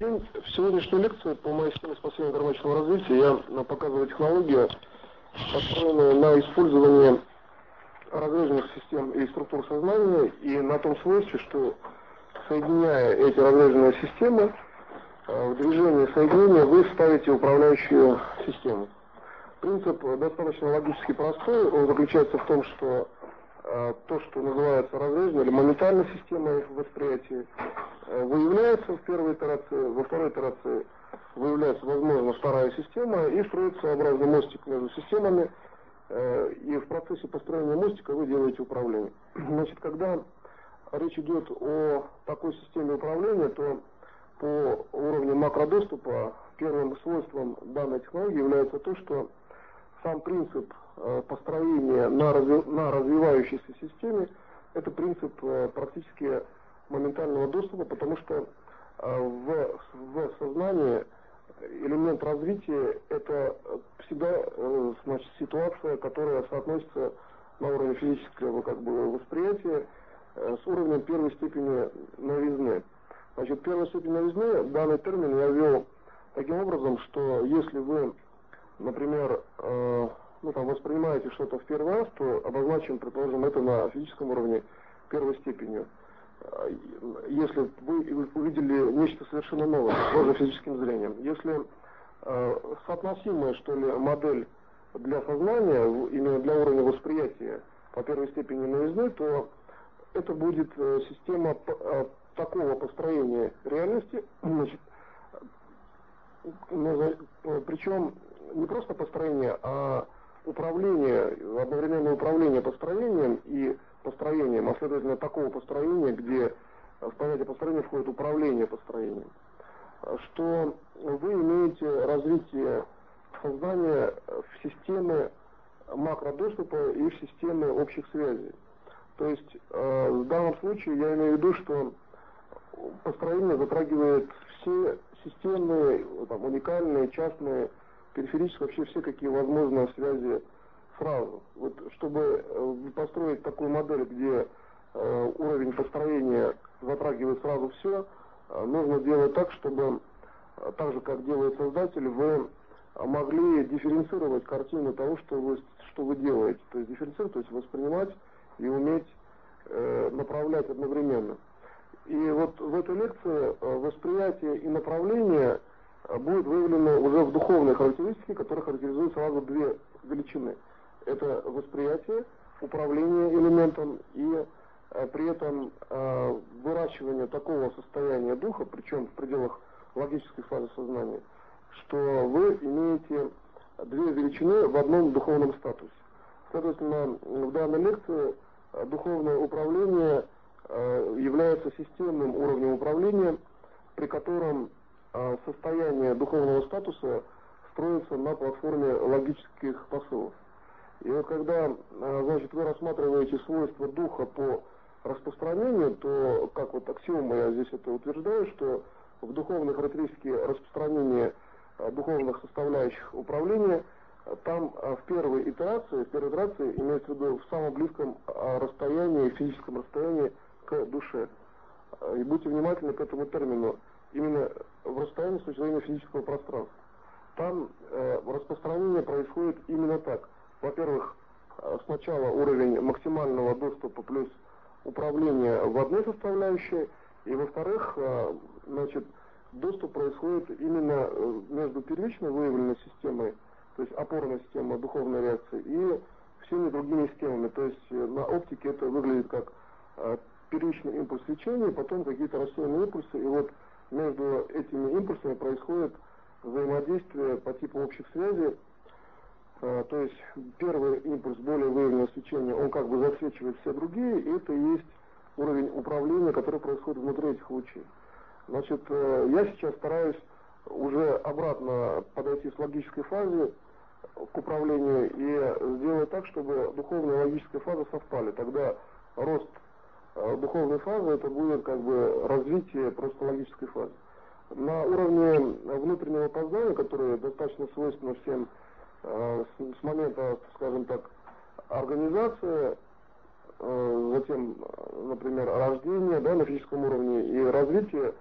В сегодняшней лекции по моей системе спасения гармоничного развития я показываю технологию, построенную на использовании разреженных систем и структур сознания и на том свойстве, что, соединяя эти разреженные системы, в движении соединения вы ставите управляющую систему. Принцип достаточно логически простой. Он заключается в том, что то, что называется разреженной или моментальной системой восприятия, выявляется в первой итерации, во второй итерации выявляется, возможно, вторая система и строится своеобразный мостик между системами, и в процессе построения мостика вы делаете управление. Значит, когда речь идет о такой системе управления, то по уровню макродоступа первым свойством данной технологии является то, что сам принцип построения на развивающейся системе – это принцип практически моментального доступа, потому что в сознании элемент развития – это всегда значит, ситуация, которая соотносится на уровне физического восприятия с уровнем первой степени новизны. Значит, первая степень новизны, данный термин я ввел таким образом, что если вы, например, воспринимаете что-то в первый раз, то обозначим, предположим, это на физическом уровне первой степенью. Если вы увидели нечто совершенно новое, тоже физическим зрением. Если соотносимая, что ли, модель для сознания, именно для уровня восприятия по первой степени новизны, то это будет система такого построения реальности, значит, причем не просто построение, а управление, одновременное управление построением и построением, а следовательно такого построения, где в понятие построения входит управление построением, что вы имеете развитие сознания в системе макродоступа и в системе общих связей. То есть в данном случае я имею в виду, что построение затрагивает все системные, уникальные, частные, периферические, вообще все какие возможные связи сразу. Вот чтобы построить такую модель, где уровень построения затрагивает сразу все, нужно делать так, чтобы, так же как делает создатель, вы могли дифференцировать картину того, что вы делаете. То есть дифференцировать, то есть воспринимать и уметь направлять одновременно. И вот в этой лекции восприятие и направление будет выявлено уже в духовной характеристике, которая характеризует сразу две величины. Это восприятие, управление элементом и при этом выращивание такого состояния духа, причем в пределах логической фазы сознания, что вы имеете две величины в одном духовном статусе. Следовательно, в данной лекции духовное управление является системным уровнем управления, при котором состояние духовного статуса строится на платформе логических посылов. И вот когда, значит, вы рассматриваете свойства духа по распространению, то, как вот аксиома я здесь это утверждаю, что в духовной характеристике распространения духовных составляющих управления, там в первой итерации имеется в виду в самом близком расстоянии, физическом расстоянии к душе. И будьте внимательны к этому термину, именно в расстоянии с точки зрения физического пространства. Там распространение происходит именно так. Во-первых, сначала уровень максимального доступа плюс управление в одной составляющей, и во-вторых, значит, доступ происходит именно между первично выявленной системой, то есть опорной системой духовной реакции, и всеми другими системами. То есть на оптике это выглядит как первичный импульс свечения, потом какие-то рассеянные импульсы, и вот между этими импульсами происходит взаимодействие по типу общих связей. То есть первый импульс более выявленного свечения, он как бы засвечивает все другие, и это и есть уровень управления, который происходит внутри этих лучей. Значит, я сейчас стараюсь уже обратно подойти с логической фазы к управлению и сделать так, чтобы духовная и логическая фаза совпали. Тогда рост духовной фазы это будет как бы развитие просто логической фазы. На уровне внутреннего познания, которое достаточно свойственно всем с момента, скажем так, организации, затем, например, рождения, да, на физическом уровне и развития,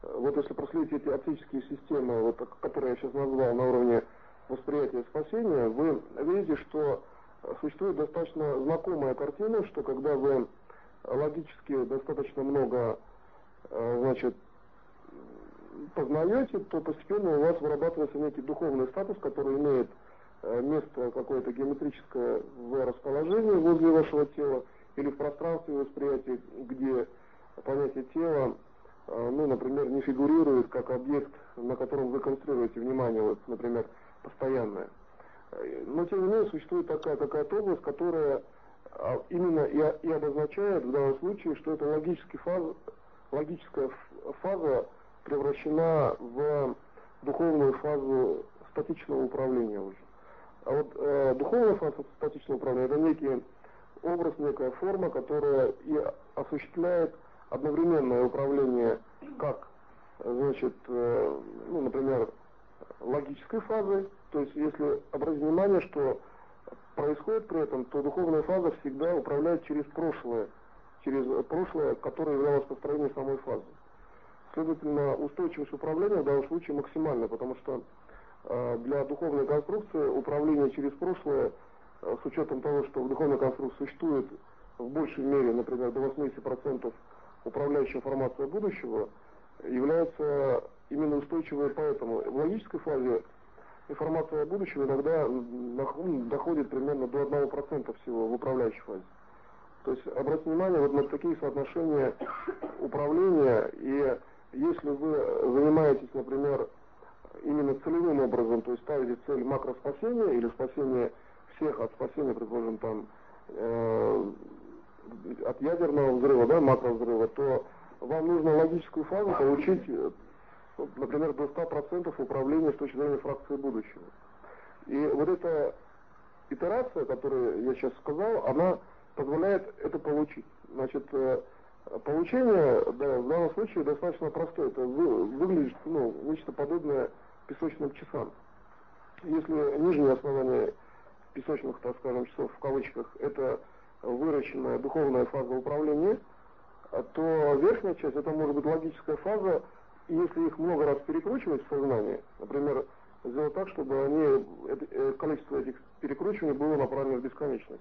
вот если проследить эти оптические системы, вот, которые я сейчас назвал на уровне восприятия и спасения, вы видите, что существует достаточно знакомая картина, что когда вы логически достаточно много, значит, познаете, то постепенно у вас вырабатывается некий духовный статус, который имеет место какое-то геометрическое в расположении возле вашего тела или в пространстве восприятия, где понятие тела, ну, например, не фигурирует как объект, на котором вы концентрируете внимание, вот, например, постоянное. Но тем не менее существует какая-то область, которая именно и обозначает в данном случае, что это логическая фаза превращена в духовную фазу статичного управления уже. А вот духовная фаза статичного управления — это некий образ, некая форма, которая и осуществляет одновременное управление как, значит, ну, например, логической фазой. То есть, если обратить внимание, что происходит при этом, то духовная фаза всегда управляет через прошлое, которое являлось построением самой фазы. Следовательно, устойчивость управления в данном случае максимальна, потому что для духовной конструкции управление через прошлое, с учетом того, что в духовной конструкции существует в большей мере, например, до 80% управляющая информация будущего, является именно устойчивой. Поэтому в логической фазе информация будущего иногда доходит примерно до 1% всего в управляющей фазе. То есть обратите внимание вот на такие соотношения управления, и если вы занимаетесь, например, именно целевым образом, то есть ставите цель макроспасения или спасения всех от спасения, предположим, там, от ядерного взрыва, да, макровзрыва, то вам нужно логическую фазу получить, например, до 100% управления с точки зрения фракции будущего. И вот эта итерация, которую я сейчас сказал, она позволяет это получить. Значит, получение, да, в данном случае достаточно простое. Это выглядит, ну, нечто подобное песочным часам. Если нижнее основание песочных, так скажем, часов в кавычках, это выращенная духовная фаза управления, то верхняя часть, это может быть логическая фаза, и если их много раз перекручивать в сознании, например, сделать так, чтобы количество этих перекручиваний было направлено в бесконечность,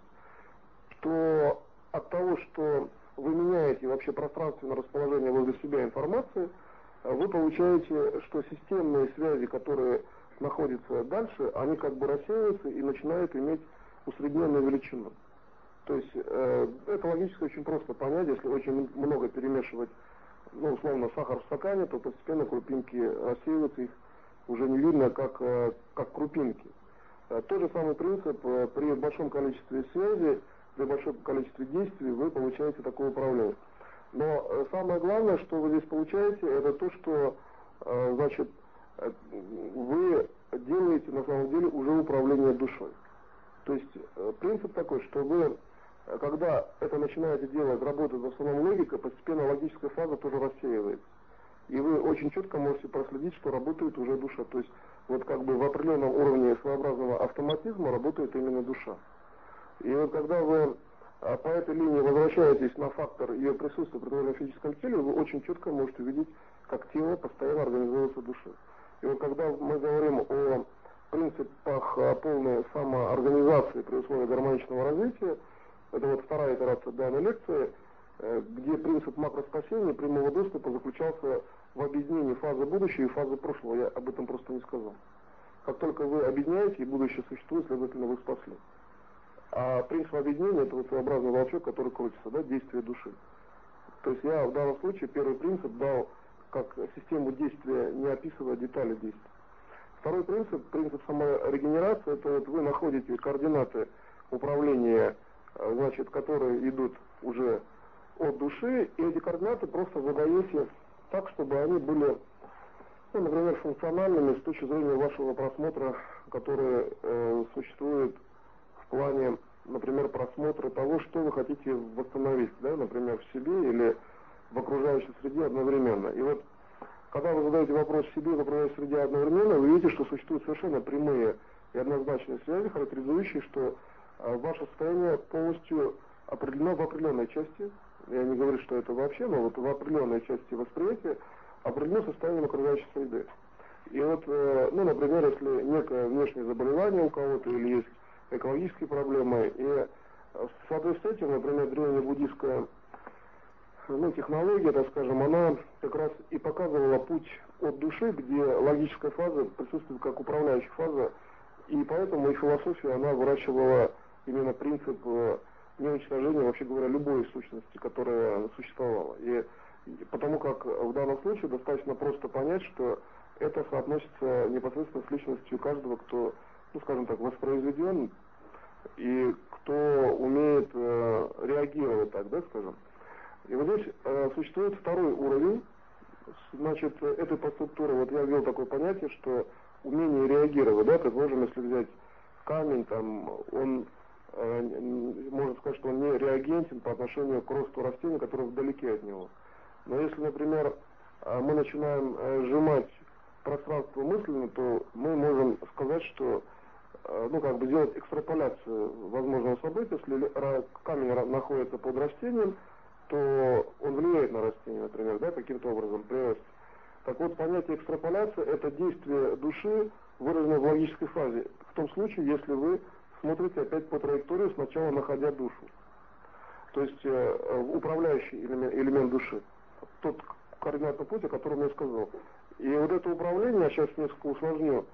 то от того, что вы меняете вообще пространственное расположение возле себя информации, вы получаете, что системные связи, которые находятся дальше, они как бы рассеиваются и начинают иметь усредненную величину. То есть это логически очень просто понять, если очень много перемешивать, ну, условно, сахар в стакане, то постепенно крупинки рассеиваются, их уже не видно, как крупинки. Тот же самый принцип при большом количестве связей, при большом количестве действий вы получаете такое управление. Но самое главное, что вы здесь получаете, это то, что, значит, вы делаете на самом деле уже управление душой. То есть принцип такой, что вы, когда это начинаете делать, работать в основном логикой, постепенно логическая фаза тоже рассеивается. И вы очень четко можете проследить, что работает уже душа. То есть вот как бы в определенном уровне своеобразного автоматизма работает именно душа. И вот когда вы по этой линии возвращаетесь на фактор ее присутствия при том физическом теле, вы очень четко можете видеть, как тело постоянно организуется душой. И вот когда мы говорим о принципах полной самоорганизации при условии гармоничного развития, это вот вторая итерация данной лекции, где принцип макроспасения прямого доступа заключался в объединении фазы будущего и фазы прошлого. Я об этом просто не сказал. Как только вы объединяете, и будущее существует, следовательно, вы спасли. А принцип объединения — это вот своеобразный волчок, который крутится, да, действие души. То есть я в данном случае первый принцип дал как систему действия, не описывая детали действия. Второй принцип, принцип саморегенерации, это вот вы находите координаты управления, значит, которые идут уже от души, и эти координаты просто задаете так, чтобы они были, ну, например, функциональными с точки зрения вашего просмотра, который существует в плане, например, просмотра того, что вы хотите восстановить, да, например, в себе или в окружающей среде одновременно. И вот, когда вы задаете вопрос себе в окружающей среде одновременно, вы видите, что существуют совершенно прямые и однозначные связи, характеризующие, что ваше состояние полностью определено в определенной части. Я не говорю, что это вообще, но вот в определенной части восприятия определено состоянием окружающей среды. И вот, ну, например, если некое внешнее заболевание у кого-то или есть экологические проблемы, и в соответствии с этим, например, древнебуддийская технология, так скажем, она как раз и показывала путь от души, где логическая фаза присутствует как управляющая фаза, и поэтому и философия, она выращивала именно принцип неуничтожения, вообще говоря, любой сущности, которая существовала. И потому как в данном случае достаточно просто понять, что это соотносится непосредственно с личностью каждого, кто, ну, скажем так, воспроизведен и кто умеет реагировать так, да, скажем. И вот здесь существует второй уровень, значит, этой подструктуры. Вот я ввел такое понятие, что умение реагировать, да, предположим, если взять камень, там, он, можно сказать, что он не реагентен по отношению к росту растений, которые вдалеке от него. Но если, например, мы начинаем сжимать пространство мысленно, то мы можем сказать, что, ну, как бы делать экстраполяцию возможного события. Если камень находится под растением, то он влияет на растение, например, да, каким-то образом прирост. Так вот, понятие экстраполяции — это действие души, выраженное в логической фазе, в том случае, если вы смотрите опять по траектории, сначала находя душу. То есть управляющий элемент души, тот координатный путь, о котором я сказал. И вот это управление, я сейчас несколько усложню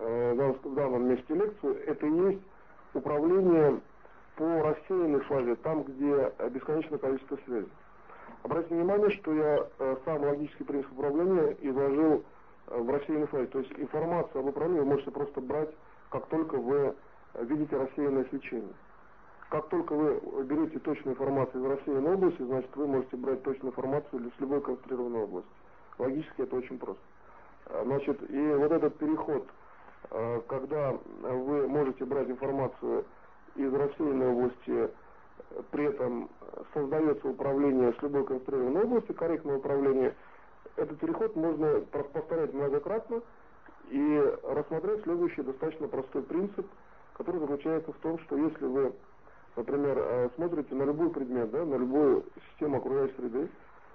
в данном месте лекцию, это и есть управление по рассеянной фазе, там, где бесконечное количество связей. Обратите внимание, что я сам логический принцип управления изложил в рассеянной фазе. То есть информацию об управлении вы можете просто брать, как только вы видите рассеянное свечение. Как только вы берете точную информацию из рассеянной области, значит, вы можете брать точную информацию с любой концентрированной области. Логически это очень просто. Значит, и вот этот переход, когда вы можете брать информацию из рассеянной области, при этом создается управление с любой концентрированной области, корректное управление, этот переход можно повторять многократно и рассмотреть следующий достаточно простой принцип, который заключается в том, что если вы, например, смотрите на любой предмет, да, на любую систему окружающей среды,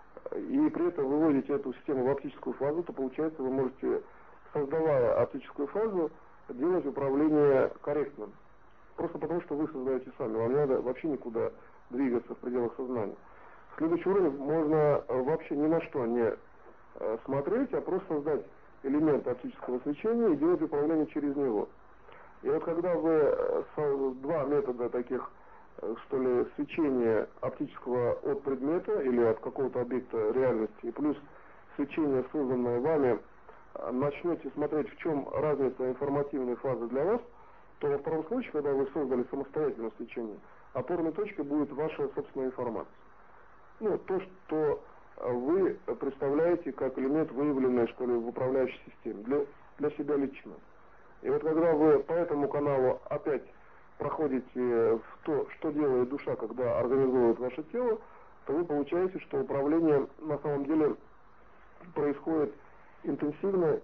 и при этом выводите эту систему в оптическую фазу, то получается вы можете, создавая оптическую фазу, делать управление корректным. Просто потому, что вы создаете сами, вам не надо вообще никуда двигаться в пределах сознания. Следующий уровень можно вообще ни на что не смотреть, а просто создать элемент оптического свечения и делать управление через него. И вот когда вы два метода таких, что ли, свечения оптического от предмета или от какого-то объекта реальности, и плюс свечение, созданное вами, начнете смотреть, в чем разница информативной фазы для вас, то во втором случае, когда вы создали самостоятельное свечение, опорной точкой будет ваша собственная информация. Ну, то, что вы представляете как элемент, выявленный, что ли, в управляющей системе, для себя лично. И вот когда вы по этому каналу опять проходите в то, что делает душа, когда организует ваше тело, то вы получаете, что управление на самом деле происходит интенсивно,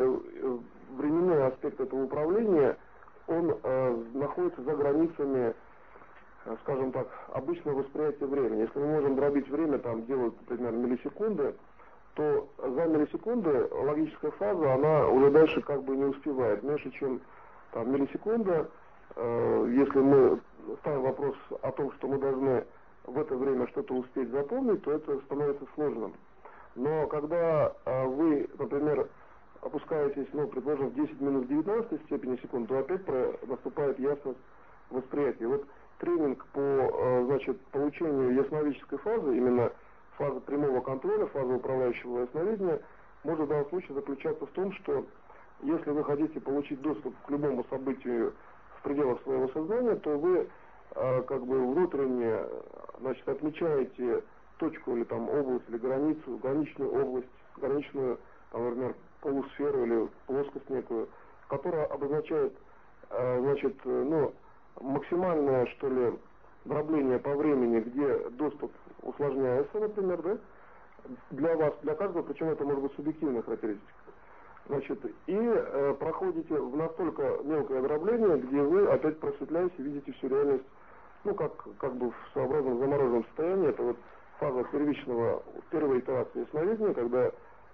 и временной аспект этого управления, он находится за границами, скажем так, обычного восприятия времени. Если мы можем дробить время, там делают, например, миллисекунды, то за миллисекунды логическая фаза, она уже дальше как бы не успевает. Меньше, чем там миллисекунда, если мы ставим вопрос о том, что мы должны в это время что-то успеть запомнить, то это становится сложным. Но когда вы, например, опускаетесь, ну, предположим, в 10 минус 19 степени секунд, то опять наступает ясность восприятия. Вот тренинг по, значит, получению ясновидческой фазы, именно фаза прямого контроля, фаза управляющего ясновидения, может в данном случае заключаться в том, что если вы хотите получить доступ к любому событию в пределах своего сознания, то вы как бы внутренне, значит, отмечаете точку или там область, или границу, граничную область, граничную, там, например, полусферу или плоскость некую, которая обозначает, значит, ну, максимальное, что ли, дробление по времени, где доступ усложняется, например, да, для вас, для каждого, причем это может быть субъективная характеристика. Значит, и проходите в настолько мелкое дробление, где вы опять просветляете, видите всю реальность, ну, как бы в своеобразном замороженном состоянии. Это вот фаза первой итерации ясновидения, когда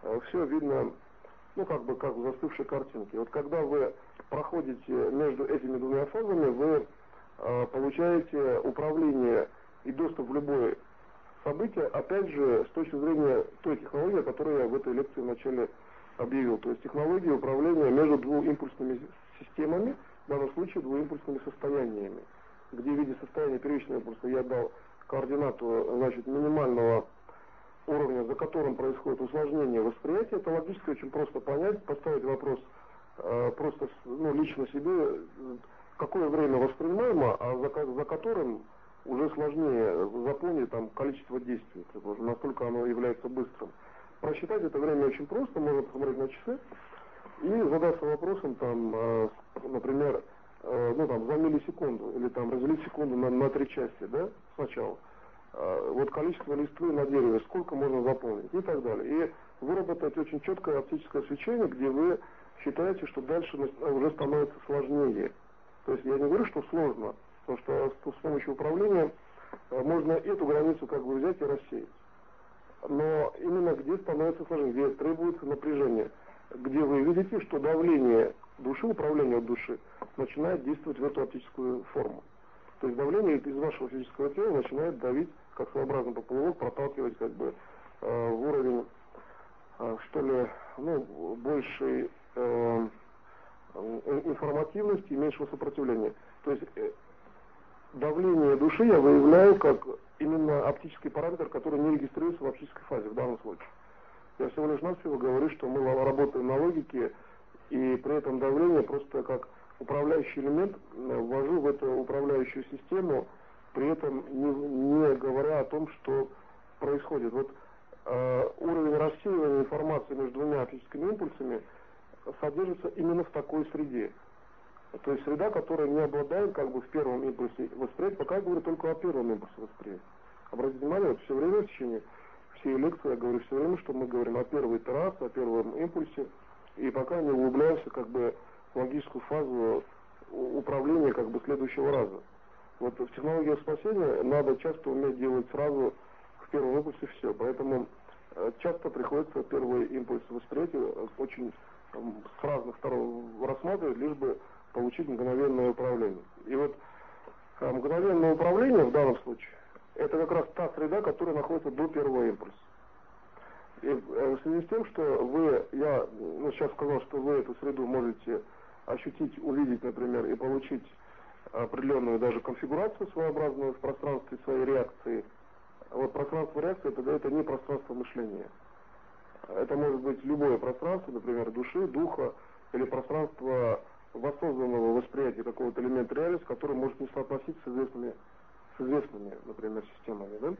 все видно, ну, как бы, как в застывшей картинке. Вот когда вы проходите между этими двумя фазами, вы получаете управление и доступ в любое событие, опять же, с точки зрения той технологии, которую я в этой лекции вначале объявил. То есть технология управления между двуимпульсными системами, в данном случае двуимпульсными состояниями, где в виде состояния первичного импульса я дал координату, значит, минимального уровня, за которым происходит усложнение восприятия. Это логически очень просто понять, поставить вопрос просто, ну, лично себе, какое время воспринимаемо, а за которым уже сложнее запомнить там количество действий, насколько оно является быстрым. Просчитать это время очень просто, можно посмотреть на часы и задаться вопросом, там, например, ну, там, за миллисекунду, или там разделить секунду на 3 части, да, сначала. Вот количество листвы на дереве, сколько можно заполнить и так далее. И выработать очень четкое оптическое свечение, где вы считаете, что дальше уже становится сложнее. То есть я не говорю, что сложно, потому что с помощью управления можно эту границу как бы взять и рассеять. Но именно где становится сложнее, где требуется напряжение, где вы видите, что давление души, управление от души, начинает действовать в эту оптическую форму. То есть давление из вашего физического тела начинает давить, как своеобразный поплавок, проталкивать как бы в уровень, что ли, ну, большей информативности и меньшего сопротивления. То есть давление души я выявляю как именно оптический параметр, который не регистрируется в оптической фазе в данном случае. Я всего лишь навсего говорю, что мы работаем на логике, и при этом давление просто как управляющий элемент ввожу в эту управляющую систему, при этом не говоря о том, что происходит. Вот уровень рассеивания информации между двумя оптическими импульсами содержится именно в такой среде. То есть среда, которая не обладает как бы в первом импульсе восприятия, пока я говорю только о первом импульсе восприятия. Обратите внимание, вот все время в течение всей лекции я говорю все время, что мы говорим о первой итерации, о первом импульсе, и пока не углубляемся как бы в логическую фазу управления как бы следующего раза. Вот в технологии спасения надо часто уметь делать сразу в первом импульсе все, поэтому часто приходится первый импульс восприятия очень с разных сторон рассматривать, лишь бы получить мгновенное управление. И вот мгновенное управление в данном случае это как раз та среда, которая находится до первого импульса. И в связи с тем, что я сейчас сказал, что вы эту среду можете ощутить, увидеть, например, и получить определенную даже конфигурацию своеобразную в пространстве своей реакции. Вот пространство реакции это не пространство мышления. Это может быть любое пространство, например, души, духа, или пространство воссозданного восприятия какого-то элемента реальности, который может не соотноситься с известными, например, системами. Да?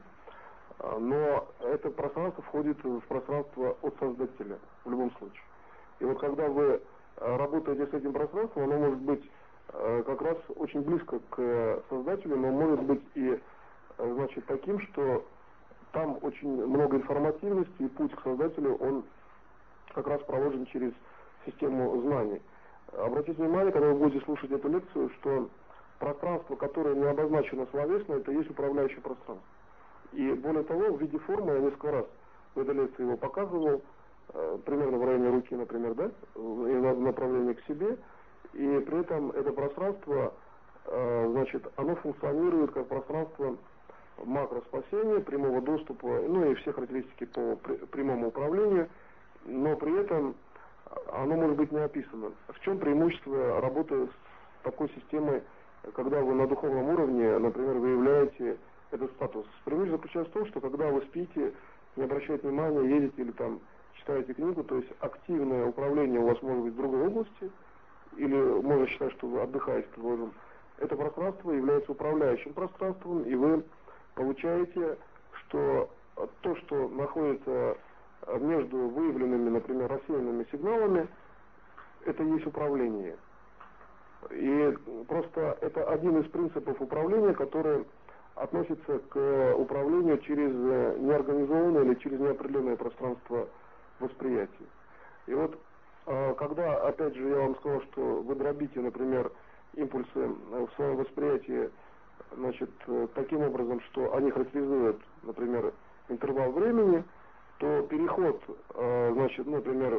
Но это пространство входит в пространство от Создателя в любом случае. И вот когда вы работаете с этим пространством, оно может быть как раз очень близко к Создателю, но может быть и значит, таким, что там очень много информативности, и путь к Создателю, он как раз проложен через систему знаний. Обратите внимание, когда вы будете слушать эту лекцию, что пространство, которое не обозначено словесно, это и есть управляющее пространство. И более того, в виде формы я несколько раз в этой лекции его показывал, примерно в районе руки, например, да, и направлении к себе, и при этом это пространство, значит, оно функционирует как пространство макроспасения, прямого доступа, ну и все характеристики по прямому управлению, но при этом оно может быть не описано. В чем преимущество работы с такой системой, когда вы на духовном уровне, например, выявляете этот статус? Преимущество заключается в том, что когда вы спите, не обращаете внимания, едете или там читаете книгу, то есть активное управление у вас может быть в другой области, или можно считать, что вы отдыхаете, предположим. Это пространство является управляющим пространством, и вы получаете, что то, что находится между выявленными, например, рассеянными сигналами, это и есть управление. И просто это один из принципов управления, который относится к управлению через неорганизованное или через неопределенное пространство восприятия. И вот, когда, опять же, я вам сказал, что вы дробите, например, импульсы в своем восприятии, значит, таким образом, что они характеризуют, например, интервал времени, то переход, значит, например,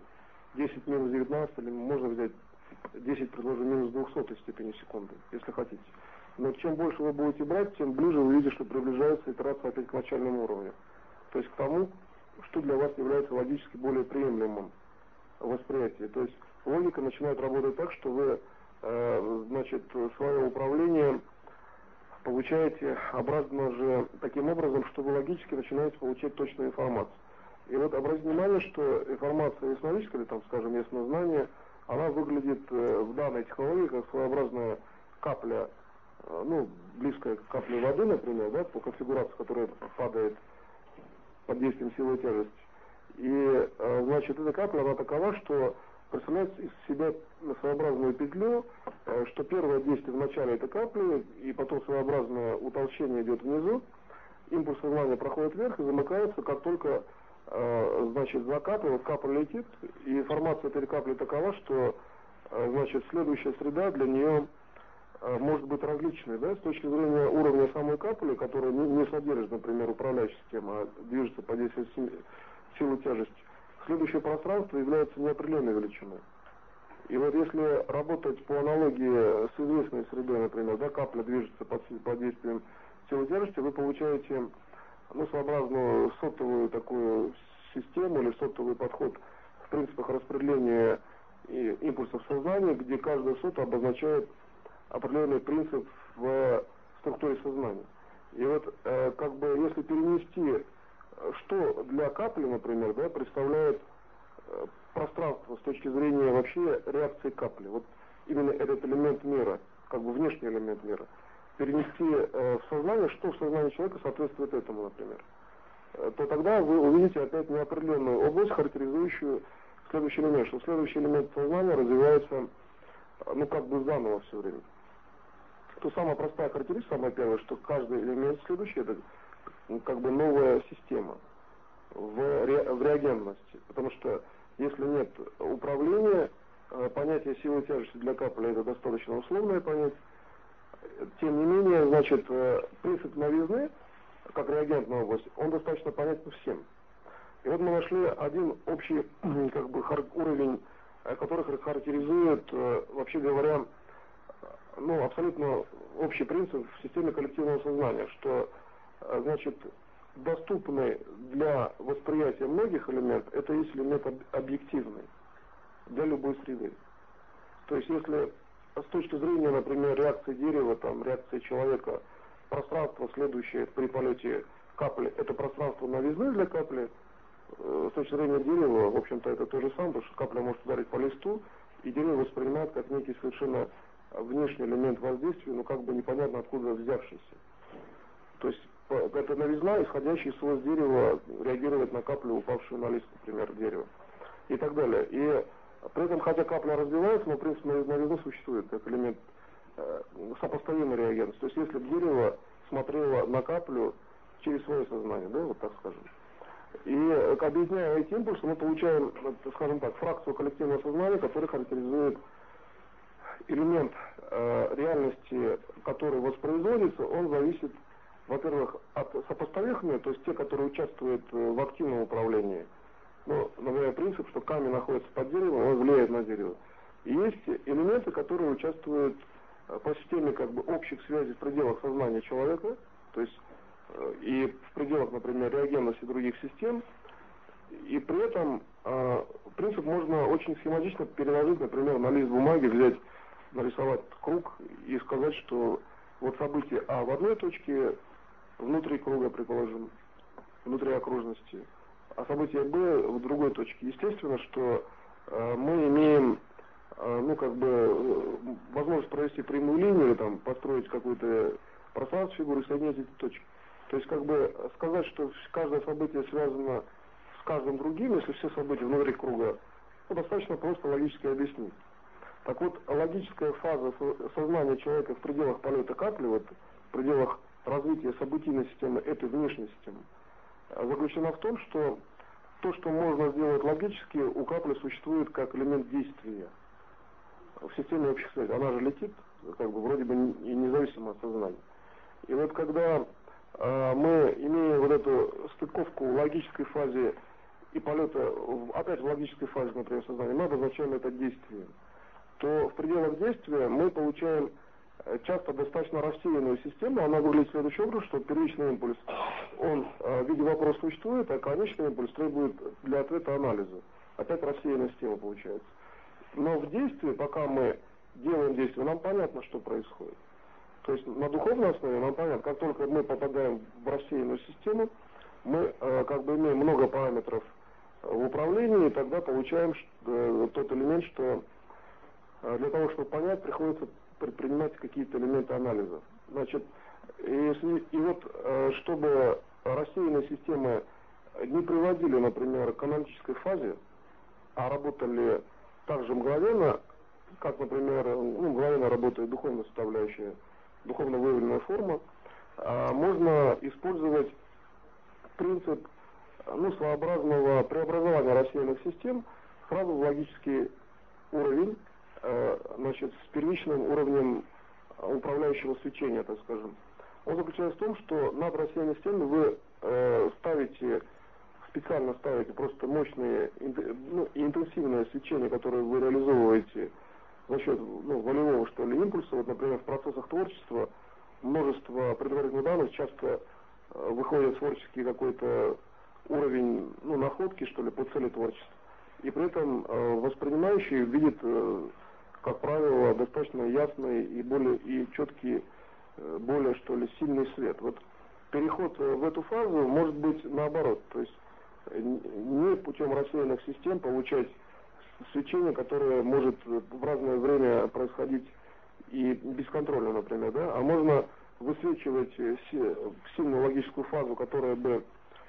10 минус 19, или можно взять 10 предложим минус 200 степени секунды, если хотите. Но чем больше вы будете брать, тем ближе вы видите, что приближается итерация опять к начальному уровню. То есть к тому, что для вас является логически более приемлемым восприятием. То есть логика начинает работать так, что вы, значит, свое управление получаете обратно же таким образом, что вы логически начинаете получать точную информацию. И вот обратите внимание, что информация ясновидческая, или там, скажем, яснознание, она выглядит в данной технологии как своеобразная капля, ну, близкая к капле воды, например, да, по конфигурации, которая падает под действием силы тяжести. И, значит, эта капля, она такова, что представляет из себя своеобразную петлю, что первое действие в начале этой капли, и потом своеобразное утолщение идет внизу, импульс сознания проходит вверх и замыкается, как только, значит, за каплей, вот капля летит, и информация этой капли такова, что, значит, следующая среда для нее может быть различной, да, с точки зрения уровня самой капли, которая не содержит, например, управляющая система, а движется по действию силы тяжести. Следующее пространство является неопределенной величиной. И вот если работать по аналогии с известной средой, например, да, капля движется под действием силы тяжести, вы получаете, ну, своеобразную сотовую такую систему или сотовый подход в принципах распределения импульсов сознания, где каждая сота обозначает определенный принцип в структуре сознания. И вот как бы если перенести, что для капли, например, да, представляет пространство с точки зрения вообще реакции капли. Вот именно этот элемент мира, как бы внешний элемент мира, перенести в сознание, что в сознании человека соответствует этому, например, то тогда вы увидите опять неопределенную область, характеризующую следующий элемент, что следующий элемент сознания развивается, ну, как бы заново все время. То самая простая характеристика, самая первая, что каждый элемент следующий, это как бы новая система в реагентности. Потому что если нет управления, понятие силы тяжести для капли это достаточно условное понятие. Тем не менее, значит, принцип новизны, как реагентная область, он достаточно понятен всем. И вот мы нашли один общий как бы уровень, который характеризует, вообще говоря, ну, абсолютно общий принцип в системе коллективного сознания, что, значит, доступный для восприятия многих элементов, это есть элемент объективный для любой среды. То есть, если с точки зрения, например, реакции дерева, там, реакции человека, пространство, следующее при полете капли, это пространство новизны для капли, с точки зрения дерева, в общем-то, это то же самое, потому что капля может ударить по листу, и дерево воспринимает как некий совершенно внешний элемент воздействия, но как бы непонятно откуда взявшийся. То есть эта новизна, исходящая из свойств дерева, реагирует на каплю, упавшую на лист, например, дерева. И так далее. И при этом, хотя капля разбивается, но в принципе новизна существует как элемент сопоставимой реагентности. То есть если бы дерево смотрело на каплю через свое сознание, да, вот так скажем. И объединяя эти импульсы, мы получаем, скажем так, фракцию коллективного сознания, которая характеризует элемент реальности, который воспроизводится, он зависит, во-первых, от сопоставимых, то есть те, которые участвуют в активном управлении. Ну, например, принцип, что камень находится под деревом, он влияет на дерево. И есть элементы, которые участвуют по системе как бы общих связей в пределах сознания человека, то есть и в пределах, например, реагентности других систем, и при этом принцип можно очень схематично переложить, например, на лист бумаги, взять, нарисовать круг и сказать, что вот событие А в одной точке, внутри круга, предположим, внутри окружности, а событие Б в другой точке. Естественно, что мы имеем, ну, как бы, возможность провести прямую линию, там, построить какую-то пространство фигуры и соединить эти точки. То есть, как бы, сказать, что каждое событие связано с каждым другим, если все события внутри круга, ну, достаточно просто логически объяснить. Так вот, логическая фаза сознания человека в пределах полета капли, вот, в пределах развития событийной системы, этой внешней системы, заключена в том, что то, что можно сделать логически, у капли существует как элемент действия в системе общих связей. Она же летит, как бы, вроде бы и независимо от сознания. И вот когда мы имеем вот эту стыковку в логической фазе и полета, опять в логической фазе, например, сознания, мы обозначаем это действием, то в пределах действия мы получаем часто достаточно рассеянную систему. Она выглядит следующим образом, что первичный импульс, он в виде вопроса существует, а конечный импульс требует для ответа анализа. Опять рассеянная система получается. Но в действии, пока мы делаем действие, нам понятно, что происходит. То есть на духовной основе нам понятно, как только мы попадаем в рассеянную систему, мы как бы имеем много параметров в управлении, и тогда получаем тот элемент, что для того, чтобы понять, приходится предпринимать какие-то элементы анализа. Значит, и вот чтобы рассеянные системы не приводили, например, к аналитической фазе, а работали так же мгновенно, как, например, мгновенно работает духовная составляющая, духовно выявленная форма, можно использовать принцип своеобразного преобразования рассеянных систем сразу в логический уровень, значит, с первичным уровнем управляющего свечения, так скажем. Он заключается в том, что над рассеянной системой вы специально ставите просто мощные и интенсивное свечение, которое вы реализовываете за счет волевого, что ли, импульса. Вот, например, в процессах творчества множество предварительных данных часто выходит творческий какой-то уровень находки, что ли, по цели творчества. И при этом воспринимающий видит, как правило, достаточно ясный и четкий, более, что ли, сильный свет. Вот переход в эту фазу может быть наоборот, то есть не путем рассеянных систем получать свечение, которое может в разное время происходить и бесконтрольно, например, да, а можно высвечивать сильную логическую фазу, которая бы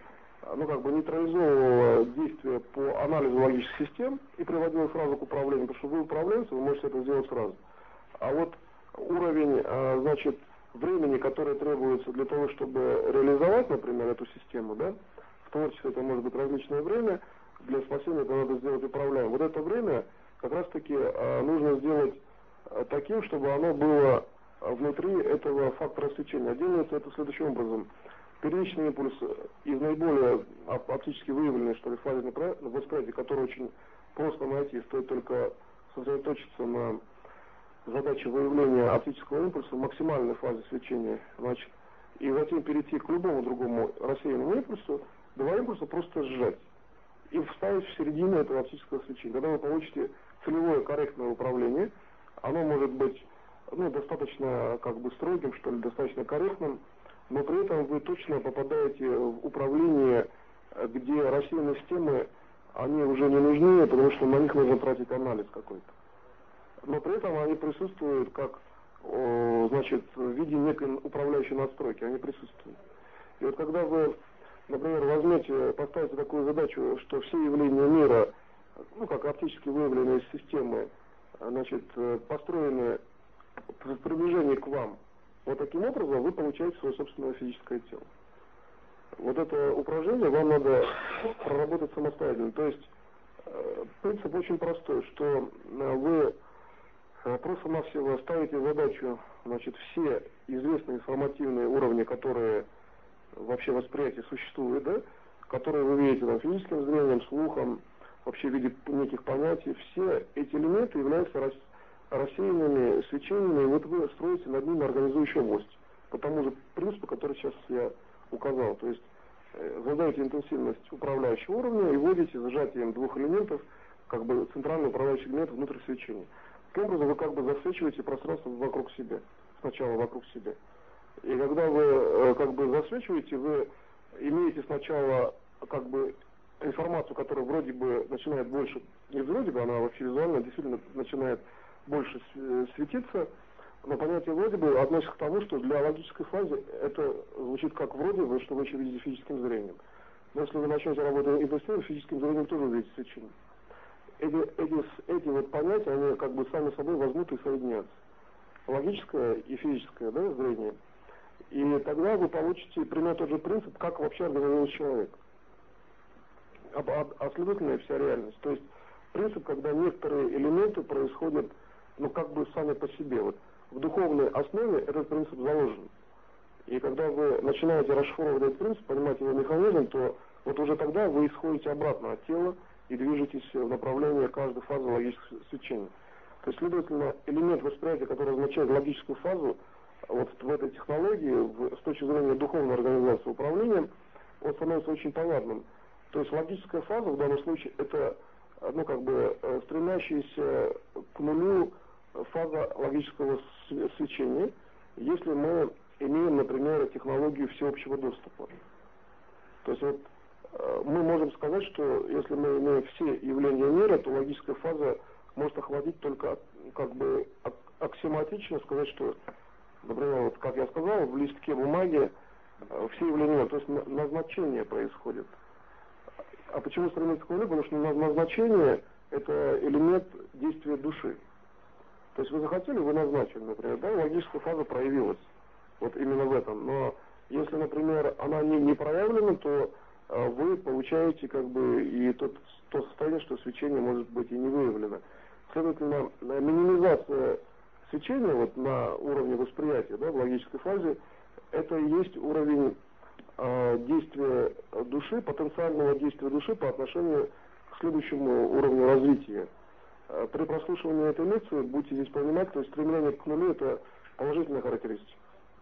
нейтрализовывала действие по анализу логических систем и приводила сразу к управлению, потому что вы управленцы, вы можете это сделать сразу. А вот уровень, значит, времени, которое требуется для того, чтобы реализовать, например, эту систему, да, в творчестве это может быть различное время, для спасения это надо сделать управляемым. Вот это время как раз-таки нужно сделать таким, чтобы оно было внутри этого фактора свечения. Делается это следующим образом. Первичный импульс из наиболее оптически выявленной, что ли, фазы восприятия, который очень просто найти, стоит только сосредоточиться на задаче выявления оптического импульса в максимальной фазе свечения, значит, и затем перейти к любому другому рассеянному импульсу, два импульса просто сжать и вставить в середину этого оптического свечения. Когда вы получите целевое корректное управление, оно может быть достаточно строгим, что ли, достаточно корректным, но при этом вы точно попадаете в управление, где рассеянные системы, они уже не нужны, потому что на них нужно тратить анализ какой-то. Но при этом они присутствуют как, значит, в виде некой управляющей настройки, они присутствуют. И вот когда вы, например, поставите такую задачу, что все явления мира, как оптически выявленные системы, значит, построены в приближении к вам, вот таким образом вы получаете свое собственное физическое тело. Вот это упражнение вам надо проработать самостоятельно. То есть принцип очень простой, что вы просто-навсего ставите задачу, значит, все известные информативные уровни, которые вообще восприятие существует, да, которые вы видите там, физическим зрением, слухом, вообще в виде неких понятий, все эти элементы являются рассеянными свечениями, и вот вы строите над ними организующую область. По тому же принципу, который сейчас я указал. То есть задаете интенсивность управляющего уровня и вводите зажатием двух элементов, центральный управляющий элемент внутрь свечения. Таким образом вы засвечиваете пространство вокруг себя, сначала вокруг себя. И когда вы засвечиваете, вы имеете сначала информацию, которая вроде бы начинает больше, не вроде бы, она вообще визуально действительно начинает больше светиться, но понятие вроде бы относится к тому, что для логической фазы это звучит как вроде бы, что вы еще видите физическим зрением. Но если вы начнете работать интенсивно, физическим зрением тоже увидите свечение. Эти вот понятия, они сами собой возьмут и соединятся. Логическое и физическое, да, зрение. И тогда вы получите примерно тот же принцип, как вообще организовывается человек. Следовательно, вся реальность. То есть принцип, когда некоторые элементы происходят, сами по себе. Вот в духовной основе этот принцип заложен. И когда вы начинаете расшифровывать этот принцип, понимать его механизм, то вот уже тогда вы исходите обратно от тела и движетесь в направлении каждой фазы логического свечения. То есть, следовательно, элемент восприятия, который означает логическую фазу, вот в этой технологии, с точки зрения духовной организации управления, он становится очень понятным. То есть логическая фаза в данном случае это, ну, как бы, стремящаяся к нулю фаза логического свечения, если мы имеем, например, технологию всеобщего доступа. То есть вот мы можем сказать, что если мы имеем все явления мира, то логическая фаза может охватить только, как бы, аксиоматично сказать, что, например, вот, как я сказал, в листке бумаги все явления мира, то есть назначение происходит. А почему стремиться к нулю? Потому что назначение – это элемент действия души. То есть вы захотели, вы назначили, например, да, логическая фаза проявилась. Вот именно в этом. Но если, например, она не проявлена, то вы получаете как бы и то состояние, что свечение может быть и не выявлено. Следовательно, минимизация свечения вот на уровне восприятия, да, в логической фазе, это и есть уровень действия души, потенциального действия души по отношению к следующему уровню развития. При прослушивании этой лекции будьте здесь понимать, то есть стремление к нулю это положительная характеристика.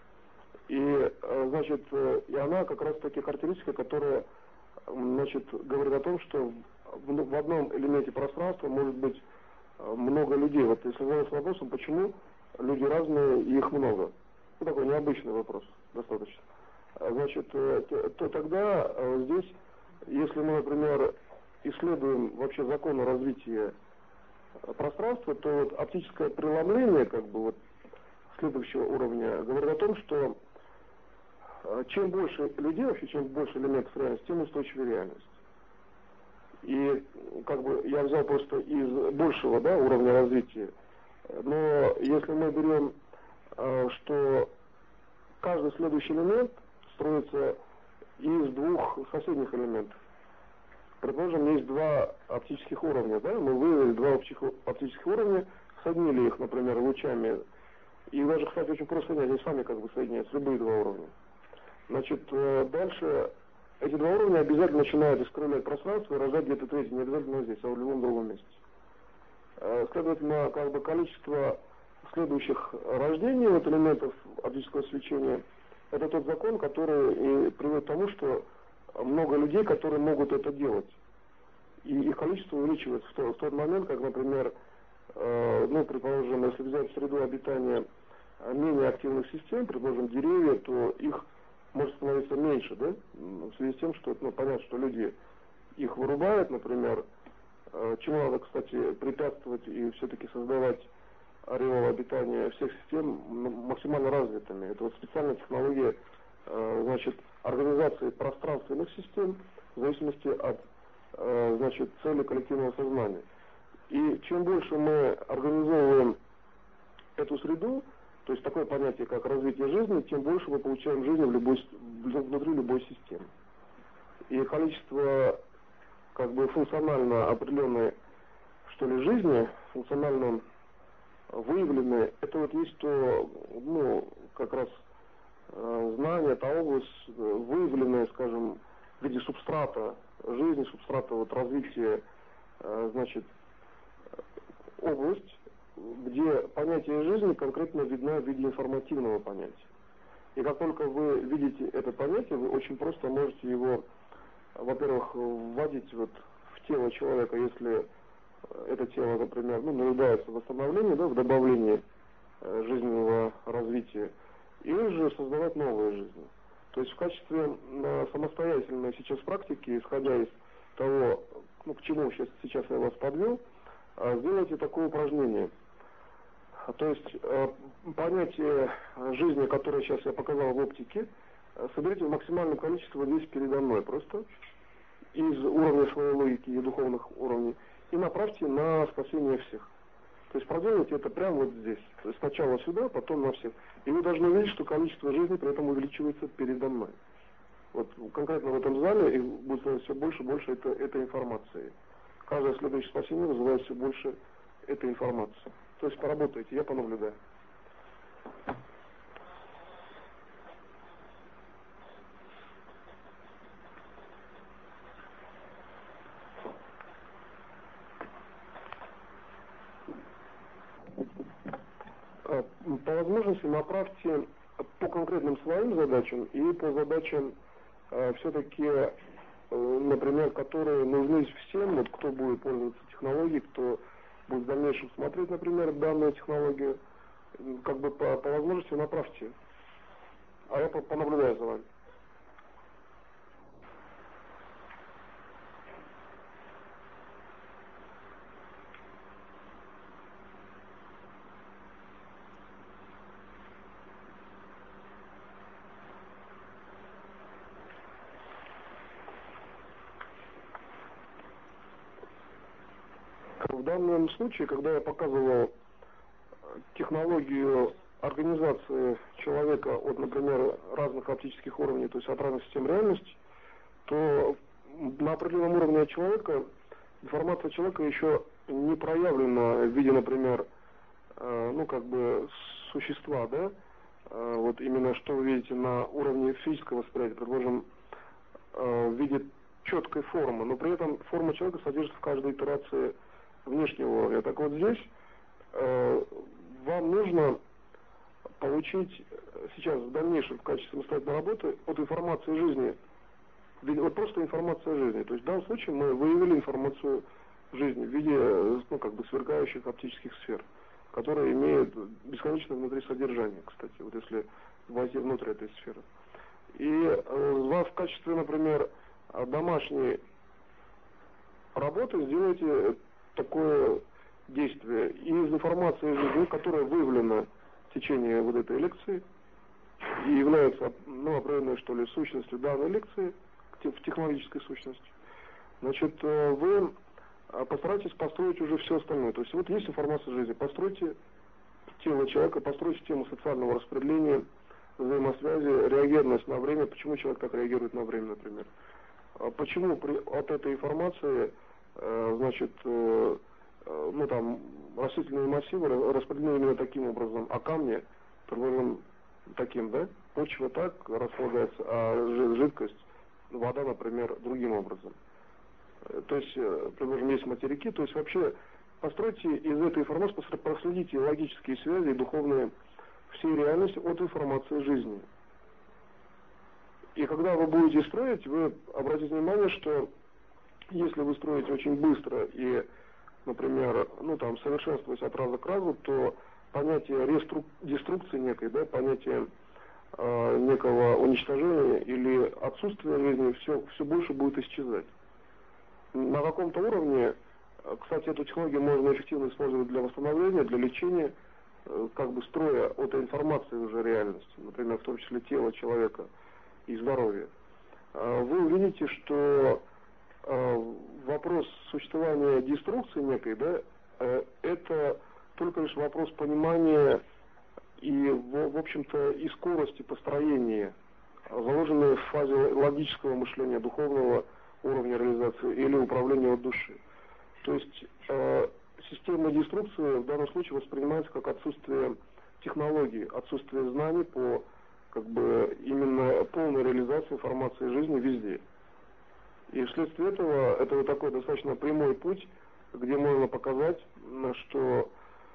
И, значит, и она как раз таки характеристика, которая, значит, говорит о том, что в одном элементе пространства может быть много людей. Вот если задаться вопросом, почему люди разные и их много. Ну, такой необычный вопрос, достаточно. Значит, то тогда здесь, если мы, например, исследуем вообще законы развития пространства, то вот оптическое преломление, как бы вот следующего уровня, говорит о том, что чем больше людей, вообще чем больше элементов реальности, тем устойчивее реальность. И как бы я взял просто из большего, да, уровня развития. Но если мы берем, что каждый следующий элемент строится из двух соседних элементов. Предположим, есть два оптических уровня, да, мы вывели два оптических уровня, соединили их, например, лучами. И даже, кстати, очень просто соединять, они сами как бы соединяются, любые два уровня. Значит, дальше эти два уровня обязательно начинают искривлять пространство и рождать где-то третий, не обязательно здесь, а в любом другом месте. Следовательно, как бы количество следующих рождений вот элементов оптического свечения – это тот закон, который и приводит к тому, что много людей, которые могут это делать. И их количество увеличивается в тот момент, как, например, ну, предположим, если взять среду обитания менее активных систем, предположим, деревья, то их может становиться меньше, да, в связи с тем, что, ну, понятно, что люди их вырубают, например, чему надо, кстати, препятствовать и все-таки создавать ореол обитания всех систем максимально развитыми. Это вот специальная технология, значит, организации пространственных систем в зависимости от, значит, цели коллективного сознания. И чем больше мы организовываем эту среду, то есть такое понятие, как развитие жизни, тем больше мы получаем жизни внутри любой системы. И количество, как бы, функционально определенной, что ли, жизни, функционально выявленной, это вот есть то, ну, как раз знание, та область, выявленная, скажем, в виде субстрата жизни, субстрата вот развития, значит, область, где понятие жизни конкретно видно в виде информативного понятия. И как только вы видите это понятие, вы очень просто можете его, во-первых, вводить вот в тело человека, если это тело, например, ну, нуждается в восстановлении, да, в добавлении жизненного развития, или же создавать новые жизни. То есть в качестве самостоятельной сейчас практики, исходя из того, ну, к чему сейчас я вас подвел, сделайте такое упражнение. То есть понятие жизни, которое сейчас я показал в оптике, соберите в максимальном количестве вот здесь передо мной просто, из уровня своей логики и духовных уровней, и направьте на спасение всех. То есть проделайте это прямо вот здесь. То есть сначала сюда, потом на всех. И вы должны увидеть, что количество жизни при этом увеличивается передо мной. Вот конкретно в этом зале их будет становиться все больше и больше этой информации. Каждое следующее спасение вызывает все больше этой информации. То есть поработайте, я понаблюдаю. возможности направьте по конкретным своим задачам и по задачам все-таки, например, которые нужны всем, вот кто будет пользоваться технологией, кто будет в дальнейшем смотреть, например, данную технологию, как бы по возможности направьте. А я понаблюдаю за вами. В данном случае, когда я показывал технологию организации человека от, например, разных оптических уровней, то есть от разных систем реальности, то на определенном уровне человека информация человека еще не проявлена в виде, например, ну как бы существа, да, вот именно что вы видите на уровне физического восприятия, предположим, в виде четкой формы, но при этом форма человека содержится в каждой итерации внешнего уровня. Так вот здесь вам нужно получить сейчас в дальнейшем в качестве самостоятельной работы от информации жизни, вот просто информация жизни. То есть в данном случае мы выявили информацию жизни в виде, ну, как бы сверкающих оптических сфер, которые имеют бесконечное внутри содержание, кстати, вот если войти внутрь этой сферы. И вас в качестве, например, домашней работы сделайте такое действие. И из информации жизни, которая выявлена в течение вот этой лекции и является, ну, определенной, что ли, сущностью данной лекции, в технологической сущности, значит, вы постарайтесь построить уже все остальное. То есть вот есть информация жизни, постройте тело человека, постройте систему социального распределения, взаимосвязи, реагированность на время, почему человек так реагирует на время, например. Почему от этой информации, значит, ну там, растительные массивы распределены именно таким образом, а камни, предположим, таким, да? Почва так располагается, а жидкость, вода, например, другим образом. То есть, предположим, есть материки, то есть вообще постройте из этой информации, проследите логические связи и духовные всей реальности от информации жизни. И когда вы будете строить, вы обратите внимание, что если вы строите очень быстро и, например, ну там совершенствуясь от раза к разу, то понятие деструкции некой, да, понятие некого уничтожения или отсутствия жизни все больше будет исчезать. На каком-то уровне, кстати, эту технологию можно эффективно использовать для восстановления, для лечения, как бы строя от информации уже реальности, например, в том числе тела человека и здоровья. Вы увидите, что вопрос существования деструкции некой, да, это только лишь вопрос понимания и, в общем-то, и скорости построения, заложенной в фазе логического мышления, духовного уровня реализации или управления от души. То есть система деструкции в данном случае воспринимается как отсутствие технологий, отсутствие знаний по, как бы, именно полной реализации информации жизни везде. И вследствие этого это вот такой достаточно прямой путь, где можно показать, что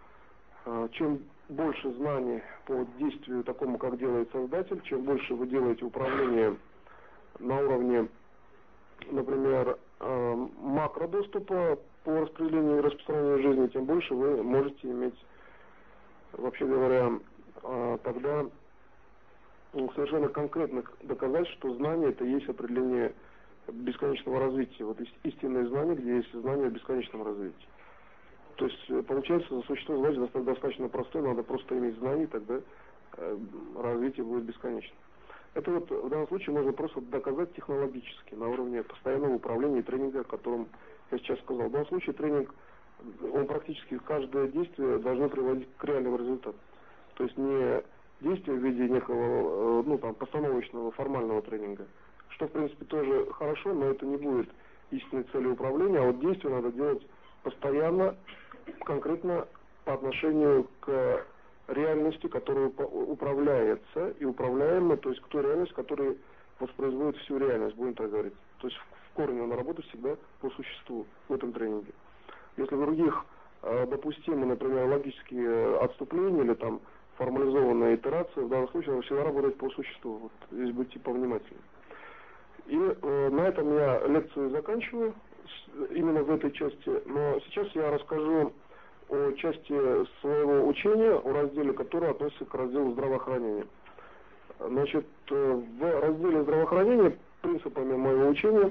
чем больше знаний по действию такому, как делает Создатель, чем больше вы делаете управление на уровне, например, макродоступа по распределению и распространению жизни, тем больше вы можете иметь, вообще говоря, тогда совершенно конкретно доказать, что знание это есть определение бесконечного развития. Вот истинное знание, где есть знание о бесконечном развитии. То есть получается, существо задачи достаточно простое, надо просто иметь знания, тогда развитие будет бесконечно. Это вот в данном случае можно просто доказать технологически на уровне постоянного управления и тренинга, о котором я сейчас сказал. В данном случае тренинг, он практически каждое действие должно приводить к реальному результату. То есть не действие в виде некого, ну там, постановочного, формального тренинга, что в принципе тоже хорошо, но это не будет истинной целью управления, а вот действие надо делать постоянно, конкретно по отношению к реальности, которая управляется и управляема, то есть к той реальности, которая воспроизводит всю реальность, будем так говорить. То есть в корне он работает всегда по существу в этом тренинге. Если в других допустимы, например, логические отступления или там формализованная итерация, в данном случае она всегда работает по существу. Вот здесь будьте повнимательны. И на этом я лекцию заканчиваю, именно в этой части. Но сейчас я расскажу о части своего учения, о разделе, который относится к разделу здравоохранения. Значит, в разделе здравоохранения принципами моего учения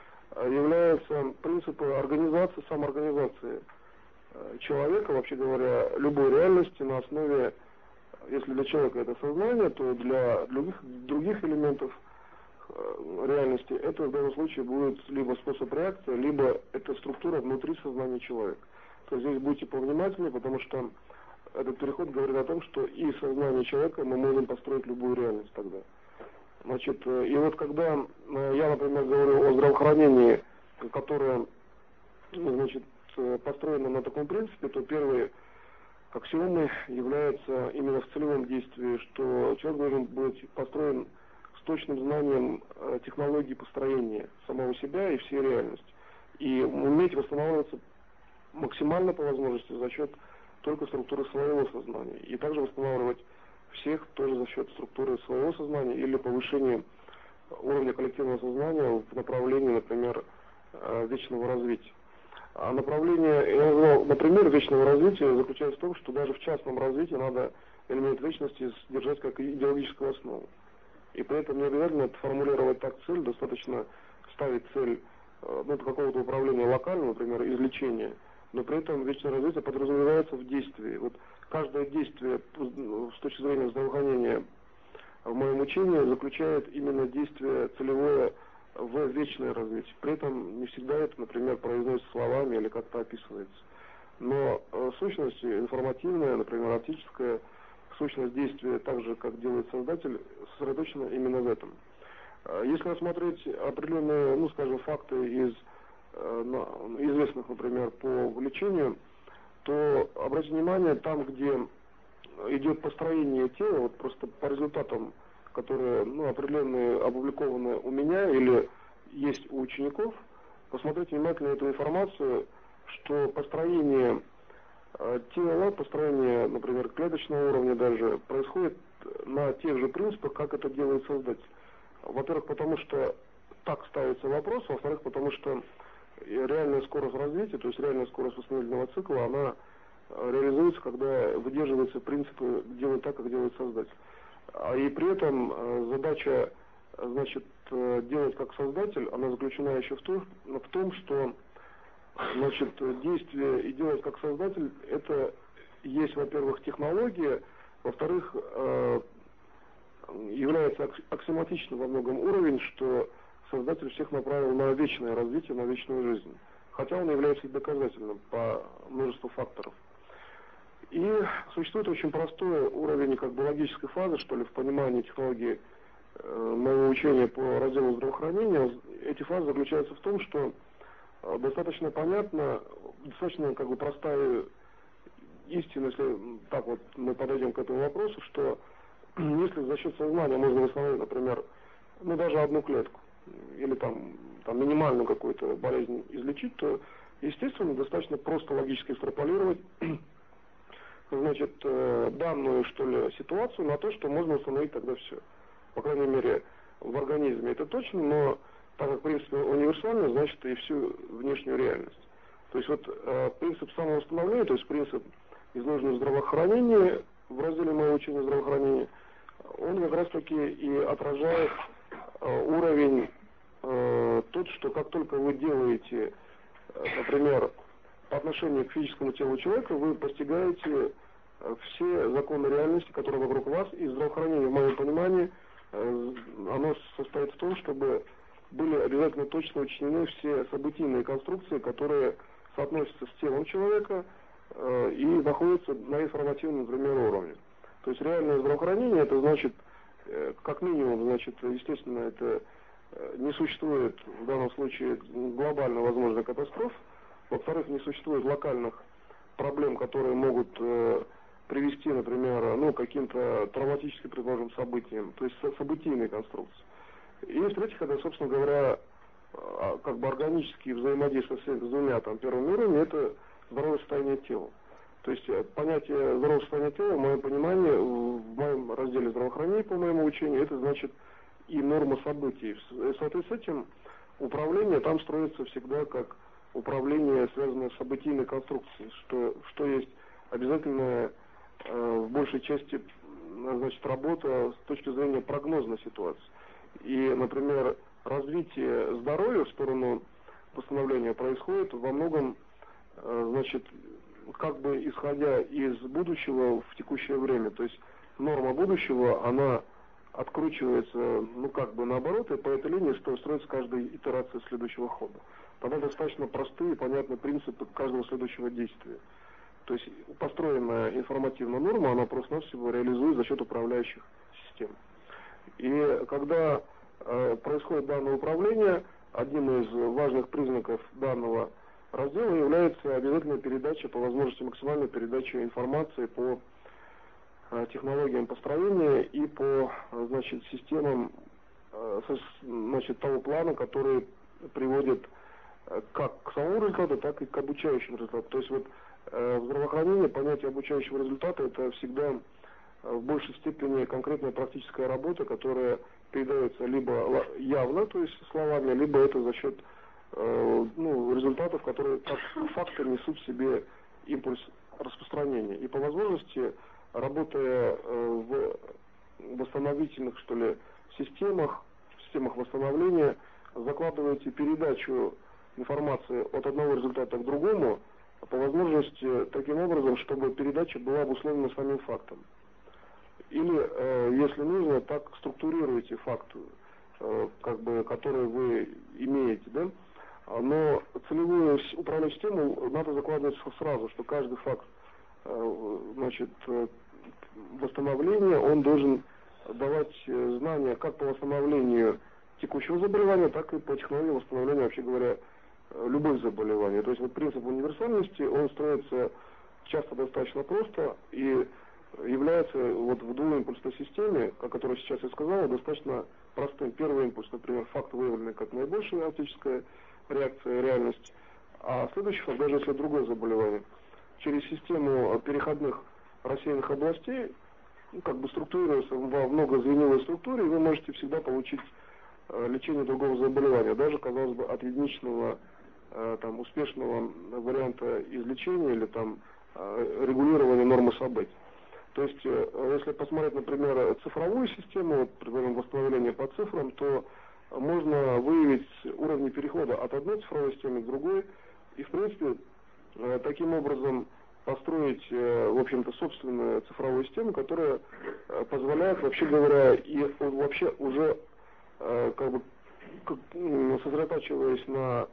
являются принципы организации, самоорганизации человека, вообще говоря, любой реальности на основе, если для человека это сознание, то для других элементов реальности это в данном случае будет либо способ реакции, либо это структура внутри сознания человека. То есть здесь будьте повнимательны, потому что этот переход говорит о том, что и сознание человека мы можем построить любую реальность тогда. Значит, и вот когда я, например, говорю о здравоохранении, которое, значит, построено на таком принципе, то первый аксиомой является именно в целевом действии, что человек должен быть построен с точным знанием технологии построения самого себя и всей реальности. И уметь восстанавливаться максимально по возможности за счет только структуры своего сознания. И также восстанавливать всех тоже за счет структуры своего сознания или повышения уровня коллективного сознания в направлении, например, вечного развития. А направление, я назвал, например, вечного развития заключается в том, что даже в частном развитии надо элемент вечности держать как идеологическую основу. И при этом не обязательно формулировать так цель, достаточно ставить цель какого-то управления локального, например, излечения, но при этом вечное развитие подразумевается в действии. Вот каждое действие с точки зрения здравоохранения в моем учении заключает именно действие целевое в вечное развитие. При этом не всегда это, например, произносится словами или как-то описывается. Но сущность информативная, например, оптическая, сущность действия, так же, как делает Создатель, сосредоточена именно в этом. Если рассмотреть определенные, скажем, факты из известных, например, по лечению, то обратите внимание, там, где идет построение тела, вот просто по результатам, которые определенные опубликованы у меня или есть у учеников, посмотрите внимательно эту информацию, что построение тела, построение, например, клеточного уровня даже, происходит на тех же принципах, как это делает Создатель. Во-первых, потому что так ставится вопрос, во-вторых, потому что реальная скорость развития, то есть реальная скорость восстановительного цикла, она реализуется, когда выдерживаются принципы делать так, как делает Создатель. И при этом задача, значит, делать как Создатель, она заключена еще в том, что, значит, действие и делать как Создатель, это есть, во-первых, технология, во-вторых, является аксиоматичным во многом уровень, что Создатель всех направил на вечное развитие, на вечную жизнь. Хотя он является и доказательным по множеству факторов. И существует очень простой уровень логической фазы, что ли, в понимании технологии моего учения по разделу здравоохранения. Эти фазы заключаются в том, что достаточно понятно, достаточно простая истина, если так вот мы подойдем к этому вопросу, что если за счет сознания можно восстановить, например, даже одну клетку, или там минимальную какую-то болезнь излечить, то, естественно, достаточно просто логически экстраполировать, значит, данную, что ли, ситуацию на то, что можно установить тогда все. По крайней мере, в организме это точно, но так как принцип универсальный, значит и всю внешнюю реальность. То есть вот принцип самовосстановления, то есть принцип изложенный в здравоохранении, в разделе моего учения здравоохранения, он как раз таки и отражает уровень тот, что как только вы делаете, например, по отношению к физическому телу человека, вы постигаете все законы реальности, которые вокруг вас, и здравоохранение, в моем понимании, оно состоит в том, чтобы были обязательно точно учтены все событийные конструкции, которые соотносятся с телом человека и находятся на информативном, например, уровне. То есть реальное здравоохранение, это значит, как минимум, значит, естественно, это не существует в данном случае глобально возможных катастроф. Во-вторых, не существует локальных проблем, которые могут привести, например, к каким-то травматическим, предположим, событиям, то есть событийные конструкции. И в-третьих, это, собственно говоря, органические взаимодействия с двумя первыми уровнями, это здоровое состояние тела. То есть понятие здорового состояния тела, в моем понимании, в моем разделе здравоохранения, по моему учению, это значит и норма событий. В соответствии с этим управление там строится всегда как управление, связанное с событийной конструкцией, что есть обязательно в большей части, значит, работа с точки зрения прогнозной ситуации. И, например, развитие здоровья в сторону восстановления происходит во многом, значит, как бы исходя из будущего в текущее время. То есть норма будущего, она откручивается, ну как бы наоборот, и по этой линии строится каждая итерация следующего хода. Тогда достаточно простые и понятные принципы каждого следующего действия. То есть построенная информативная норма, она просто-навсего реализует за счет управляющих систем. И когда происходит данное управление, одним из важных признаков данного раздела является обязательная передача, по возможности максимальной передачи информации по технологиям построения и по, значит, системам, значит, того плана, который приводит как к самому результату, так и к обучающему результату. То есть вот в здравоохранении понятие обучающего результата — это всегда в большей степени конкретная практическая работа, которая передается либо явно, то есть словами, либо это за счет результатов, которые как факты несут в себе импульс распространения. И по возможности, работая в восстановительных, что ли, системах восстановления, закладываете передачу информации от одного результата к другому, по возможности таким образом, чтобы передача была обусловлена самим фактом. Или, если нужно, так структурируете факт, как бы, который вы имеете, да? Но целевую управляющую систему надо закладывать сразу, что каждый факт, значит, восстановления, он должен давать знания как по восстановлению текущего заболевания, так и по технологии восстановления, вообще говоря, любых заболеваний. То есть вот принцип универсальности, он строится часто достаточно просто и является вот в двуимпульсной системе, о которой сейчас я сказал, достаточно простым. Первый импульс, например, факт выявленный как наибольшая оптическая реакция, реальность, а следующий факт, даже если другое заболевание, через систему переходных рассеянных областей, как бы структурируется во многозвеневой структуре, и вы можете всегда получить лечение другого заболевания, даже, казалось бы, от единичного там успешного варианта излечения или там регулирования нормы событий. То есть, если посмотреть, например, цифровую систему, например, восстановления по цифрам, то можно выявить уровни перехода от одной цифровой системы к другой и, в принципе, таким образом построить, в общем-то, собственную цифровую систему, которая позволяет, вообще говоря, и вообще уже как бы сосредотачиваясь на,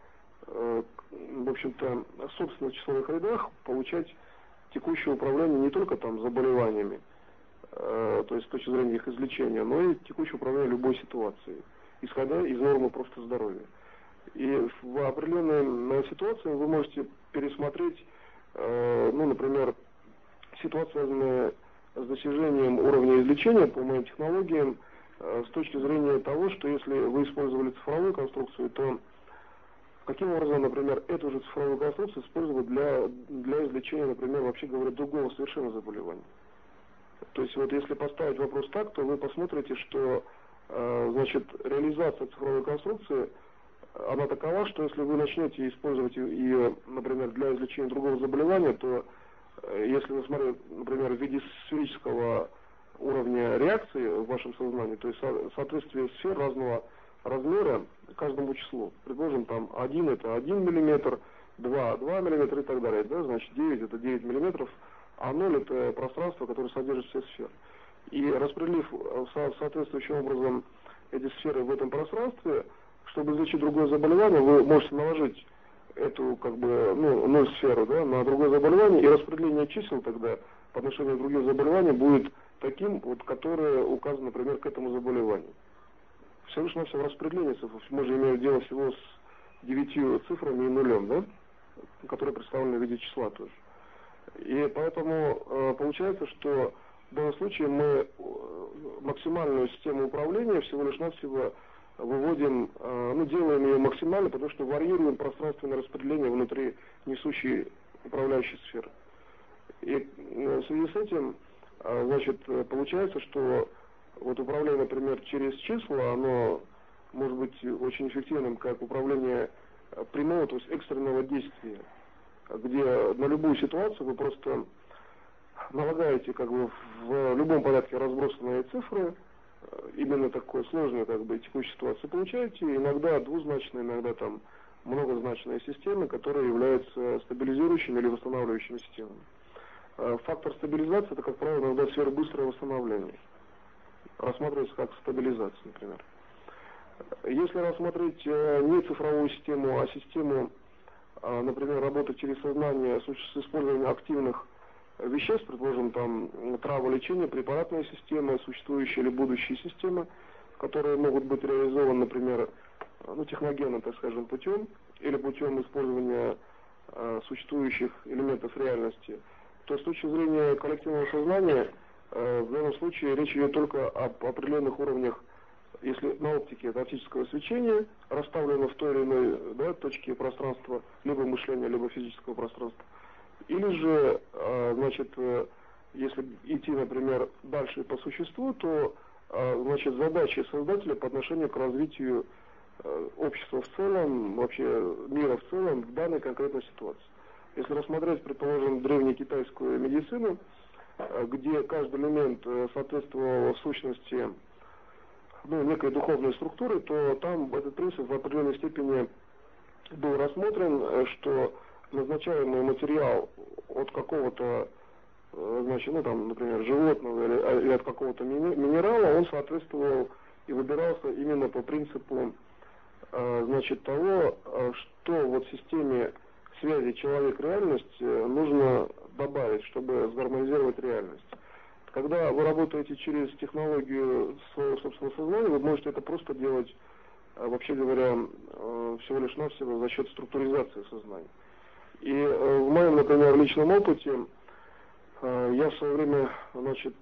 в общем-то, собственных числовых рядах, получать текущее управление не только там заболеваниями, то есть с точки зрения их излечения, но и текущее управление любой ситуацией, исходя из нормы просто здоровья. И в определенной ситуации вы можете пересмотреть, например, ситуацию, связанную с достижением уровня излечения по моим технологиям, с точки зрения того, что если вы использовали цифровую конструкцию, то каким образом, например, эту же цифровую конструкцию использовать для излечения, например, вообще говоря, другого совершенно заболевания. То есть вот если поставить вопрос так, то вы посмотрите, что значит, реализация цифровой конструкции, она такова, что если вы начнете использовать ее, например, для излечения другого заболевания, то если вы смотрите, например, в виде сферического уровня реакции в вашем сознании, то есть соответствие сфер разного размера каждому числу. Предположим, там 1 это 1 мм, 2 мм и так далее. Да? Значит, 9 это 9 мм, а 0 это пространство, которое содержит все сферы. И распределив соответствующим образом эти сферы в этом пространстве, чтобы излечить другое заболевание, вы можете наложить эту, как бы, 0 сферу, да, на другое заболевание, и распределение чисел тогда по отношению к другим заболеваниям будет таким, вот, которое указано, например, к этому заболеванию. Всего лишь на все распределение цифр. Мы же имеем дело всего с 9 цифрами и нулем, да, которые представлены в виде числа тоже. И поэтому получается, что в данном случае мы максимальную систему управления всего лишь навсего выводим, делаем ее максимально, потому что варьируем пространственное распределение внутри несущей управляющей сферы. И в связи с этим, значит, получается, что вот управление, например, через числа, оно может быть очень эффективным как управление прямого, то есть экстренного действия, где на любую ситуацию вы просто налагаете как бы в любом порядке разбросанные цифры, именно такой сложной как бы текущей ситуации получаете, иногда двузначные, иногда там многозначные системы, которые являются стабилизирующими или восстанавливающими системами. Фактор стабилизации — это, как правило, иногда сверхбыстрое восстановление. Рассматривается как стабилизация, например. Если рассмотреть не цифровую систему, а систему, например, работы через сознание с использованием активных веществ, предположим, там траволечение, препаратная система, существующие или будущие системы, которые могут быть реализованы, например, техногенным, так скажем, путем, или путем использования существующих элементов реальности, то с точки зрения коллективного сознания, в данном случае речь идет только об определенных уровнях, если на оптике это оптического свечения, расставлено в той или иной точке пространства, либо мышления, либо физического пространства. Или же, значит, если идти, например, дальше по существу, то, значит, задачи создателя по отношению к развитию общества в целом, вообще мира в целом в данной конкретной ситуации. Если рассмотреть, предположим, древнекитайскую медицину, где каждый элемент соответствовал в сущности некой духовной структуре, то там этот принцип в определенной степени был рассмотрен, что назначаемый материал от какого-то, значит, например, животного или от какого-то минерала, он соответствовал и выбирался именно по принципу, значит, того, что вот в системе связи человек-реальность нужно добавить, чтобы сгармонизировать реальность. Когда вы работаете через технологию своего собственного сознания, вы можете это просто делать, вообще говоря, всего лишь навсего за счет структуризации сознания. И в моем, например, личном опыте я в свое время, значит,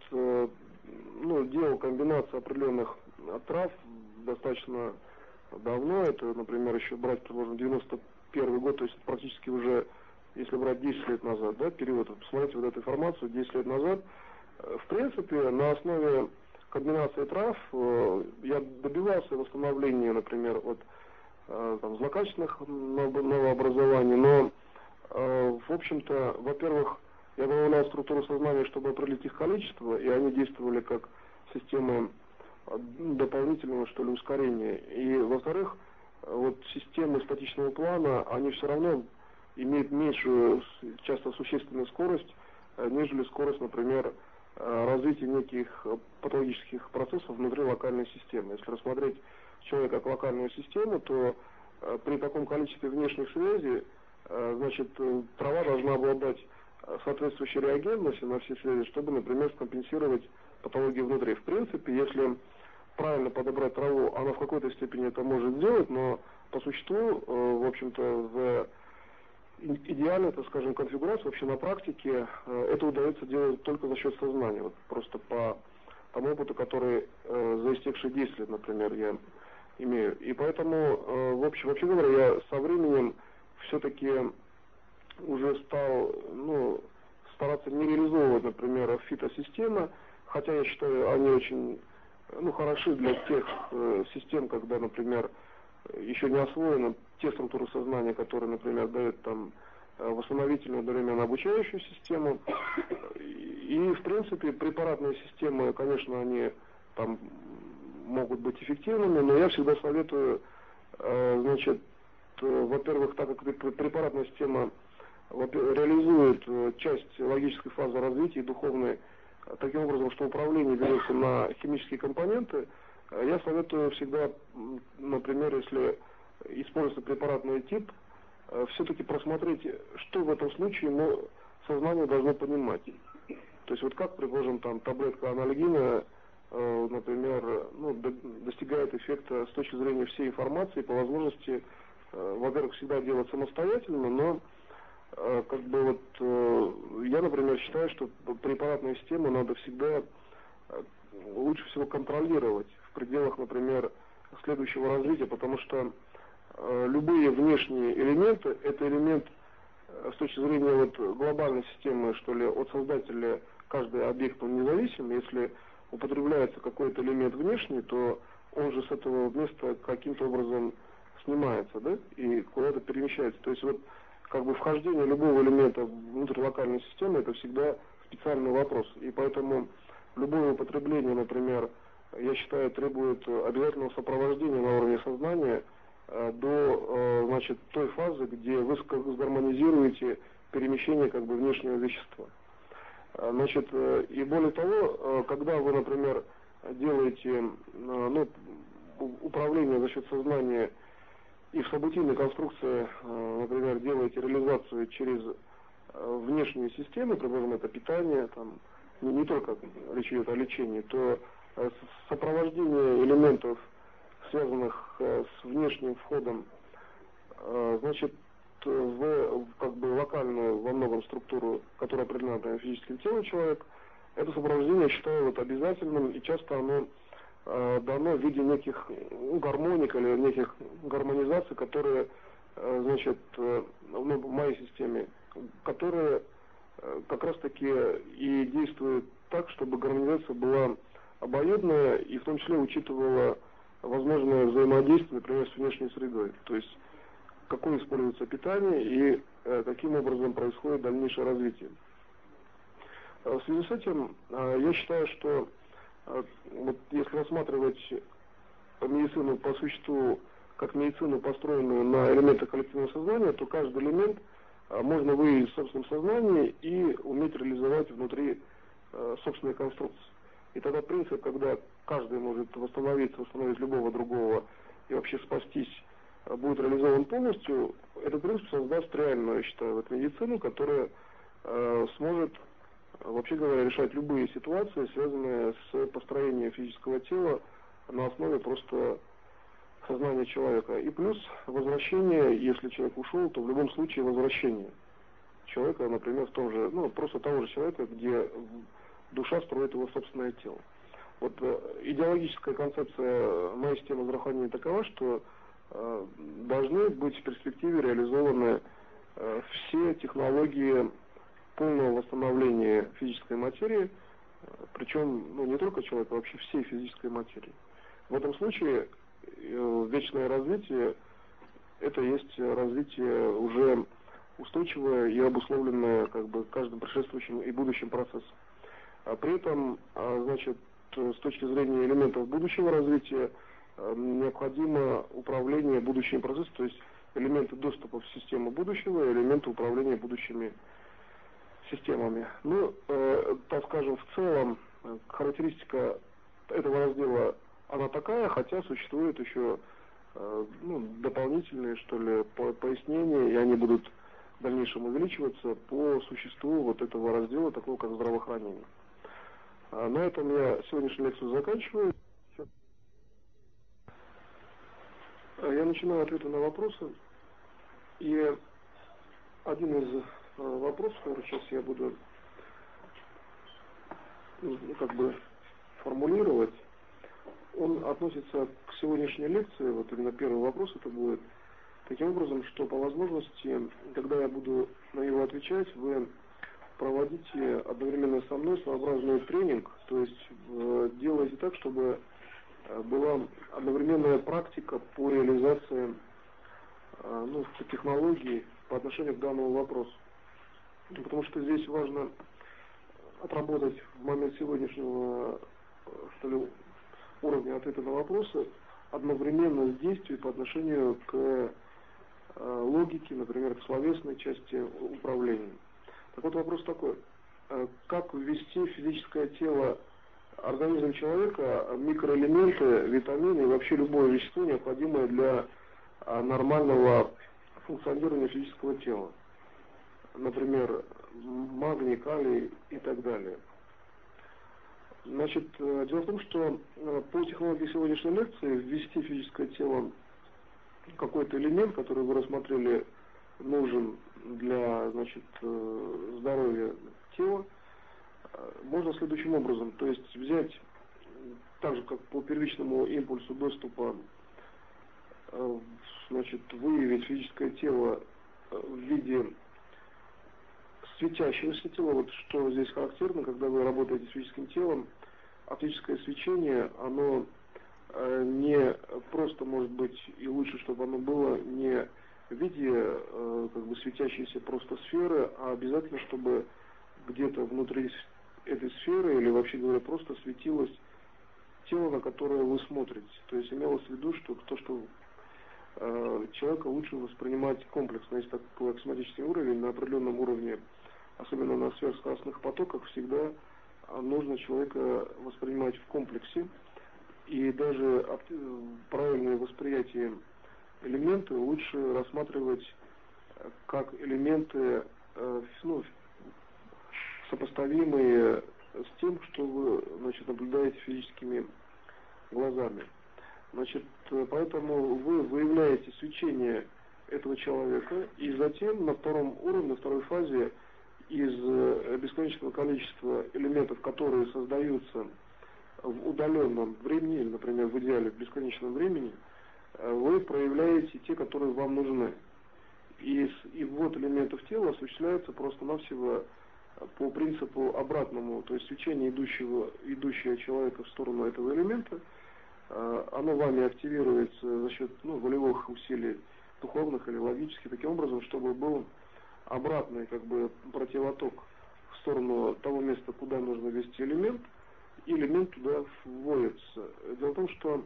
делал комбинацию определенных трав достаточно давно. Это, например, еще брать, предположим, 91 год, то есть практически уже, если брать 10 лет назад, да, период, посмотрите вот эту информацию, 10 лет назад. В принципе, на основе комбинации трав я добивался восстановления, например, от злокачественных новообразований, но, в общем-то, во-первых, я добавлял структуру сознания, чтобы определить их количество, и они действовали как системы дополнительного, что ли, ускорения. И, во-вторых, вот системы статичного плана, они все равно имеют меньшую, часто существенную скорость, нежели скорость, например, развития неких патологических процессов внутри локальной системы. Если рассмотреть человека как локальную систему, то при таком количестве внешних связей, значит, трава должна обладать соответствующей реагентностью на все связи, чтобы, например, скомпенсировать патологию внутри. В принципе, если правильно подобрать траву, она в какой-то степени это может сделать, но по существу, в общем-то, в идеальной, так скажем, конфигурации, вообще на практике, это удается делать только за счет сознания. Вот просто по тому опыту, который за истекшие 10 лет, например, я имею. И поэтому, вообще говоря, я со временем все-таки уже стал, стараться не реализовывать, например, фитосистемы, хотя я считаю, они очень, хороши для тех систем, когда, например, еще не освоены те структуры сознания, которые, например, дают там восстановительную, одновременно обучающую систему. И, в принципе, препаратные системы, конечно, они там могут быть эффективными, но я всегда советую, значит, во-первых, так как препаратная система реализует часть логической фазы развития духовной таким образом, что управление ведется на химические компоненты, я советую всегда, например, если используется препаратный тип, все-таки просмотреть, что в этом случае сознание должно понимать. То есть вот как, предположим, там таблетка анальгина, например, достигает эффекта с точки зрения всей информации, по возможности, во-первых, всегда делать самостоятельно, но я, например, считаю, что препаратную систему надо всегда лучше всего контролировать в пределах, например, следующего развития, потому что любые внешние элементы — это элемент с точки зрения вот глобальной системы, что ли, от создателя каждый объект он независим. Если употребляется какой-то элемент внешний, то он же с этого места каким-то образом снимается, да, и куда-то перемещается. То есть вот как бы вхождение любого элемента внутрь локальной системы это всегда специальный вопрос. И поэтому любое употребление, например, я считаю, требует обязательного сопровождения на уровне сознания до, значит, той фазы, где вы сгармонизируете перемещение как бы внешнего вещества. Значит, и более того, когда вы, например, делаете ну, управление за счет сознания и в событийной конструкции, например, делаете реализацию через внешние системы, предположим, это питание, там, не только речь идет о лечении, то сопровождение элементов, связанных с внешним входом, значит, в как бы локальную во многом структуру, которая определена физическим телом человека, это сопровождение я считаю вот обязательным, и часто оно дано в виде неких гармоник или неких гармонизаций, которые, значит, ну, в моей системе, которые как раз таки и действуют так, чтобы гармонизация была обоюдная и в том числе учитывала возможное взаимодействие, например, с внешней средой. То есть какое используется питание и каким образом происходит дальнейшее развитие. В связи с этим я считаю, что вот если рассматривать медицину по существу как медицину, построенную на элементах коллективного сознания, то каждый элемент можно выявить в собственном сознании и уметь реализовать внутри собственной конструкции. И тогда принцип, когда каждый может восстановить любого другого и вообще спастись, будет реализован полностью, этот принцип создаст реальную, я считаю, вот медицину, которая сможет, вообще говоря, решать любые ситуации, связанные с построением физического тела на основе просто сознания человека. И плюс возвращение, если человек ушел, то в любом случае возвращение человека, например, в том же, ну, просто того же человека, где душа строит его собственное тело. Вот идеологическая концепция моей системы здравоохранения такова, что должны быть в перспективе реализованы все технологии полного восстановления физической материи, причем ну, не только человека, а вообще всей физической материи. В этом случае вечное развитие это есть развитие уже устойчивое и обусловленное как бы каждым предшествующим и будущим процессом. А при этом, значит, с точки зрения элементов будущего развития необходимо управление будущими процессами, то есть элементы доступа в систему будущего, элементы управления будущими системами. Ну, так скажем, в целом характеристика этого раздела она такая, хотя существуют еще ну, дополнительные, что ли, пояснения, и они будут в дальнейшем увеличиваться по существу вот этого раздела, такого как здравоохранение. На этом я сегодняшнюю лекцию заканчиваю. Я начинаю ответы на вопросы. И один из вопросов, который сейчас я буду ну, как бы формулировать, он относится к сегодняшней лекции, вот именно первый вопрос это будет, таким образом, что по возможности, когда я буду на него отвечать, вы проводите одновременно со мной своеобразный тренинг, то есть делайте так, чтобы была одновременная практика по реализации ну, технологий по отношению к данному вопросу. Потому что здесь важно отработать в момент сегодняшнего что ли, уровня ответа на вопросы одновременно с действием по отношению к логике, например, к словесной части управления. Так вот вопрос такой. Как ввести в физическое тело организм человека микроэлементы, витамины и вообще любое вещество, необходимое для нормального функционирования физического тела? Например, магний, калий и так далее. Значит, дело в том, что по технологии сегодняшней лекции ввести в физическое тело какой-то элемент, который вы рассмотрели, нужен для, значит, здоровья тела, можно следующим образом. То есть взять, так же как по первичному импульсу доступа, значит, выявить физическое тело в виде светящегося тела. Вот что здесь характерно, когда вы работаете с физическим телом, оптическое свечение, оно не просто может быть, и лучше, чтобы оно было не в виде как бы светящейся просто сферы, а обязательно, чтобы где-то внутри этой сферы, или вообще говоря, просто светилось тело, на которое вы смотрите. То есть имелось в виду, что человека лучше воспринимать комплексно. Есть такой аксиоматический уровень, на определенном уровне, особенно на сверхскоростных потоках, всегда нужно человека воспринимать в комплексе. И даже правильное восприятие элементы лучше рассматривать как элементы, сопоставимые с тем, что вы, наблюдаете физическими глазами. Поэтому вы выявляете свечение этого человека, и затем на втором уровне, на второй фазе, из бесконечного количества элементов, которые создаются в удаленном времени, или, например, в идеале в бесконечном времени, вы проявляете те, которые вам нужны. И ввод элементов тела осуществляется просто-навсего по принципу обратному, то есть свечение идущего человека в сторону этого элемента, оно вами активируется за счет волевых усилий духовных или логических, таким образом, чтобы был обратный противоток в сторону того места, куда нужно ввести элемент, и элемент туда вводится. Дело в том, что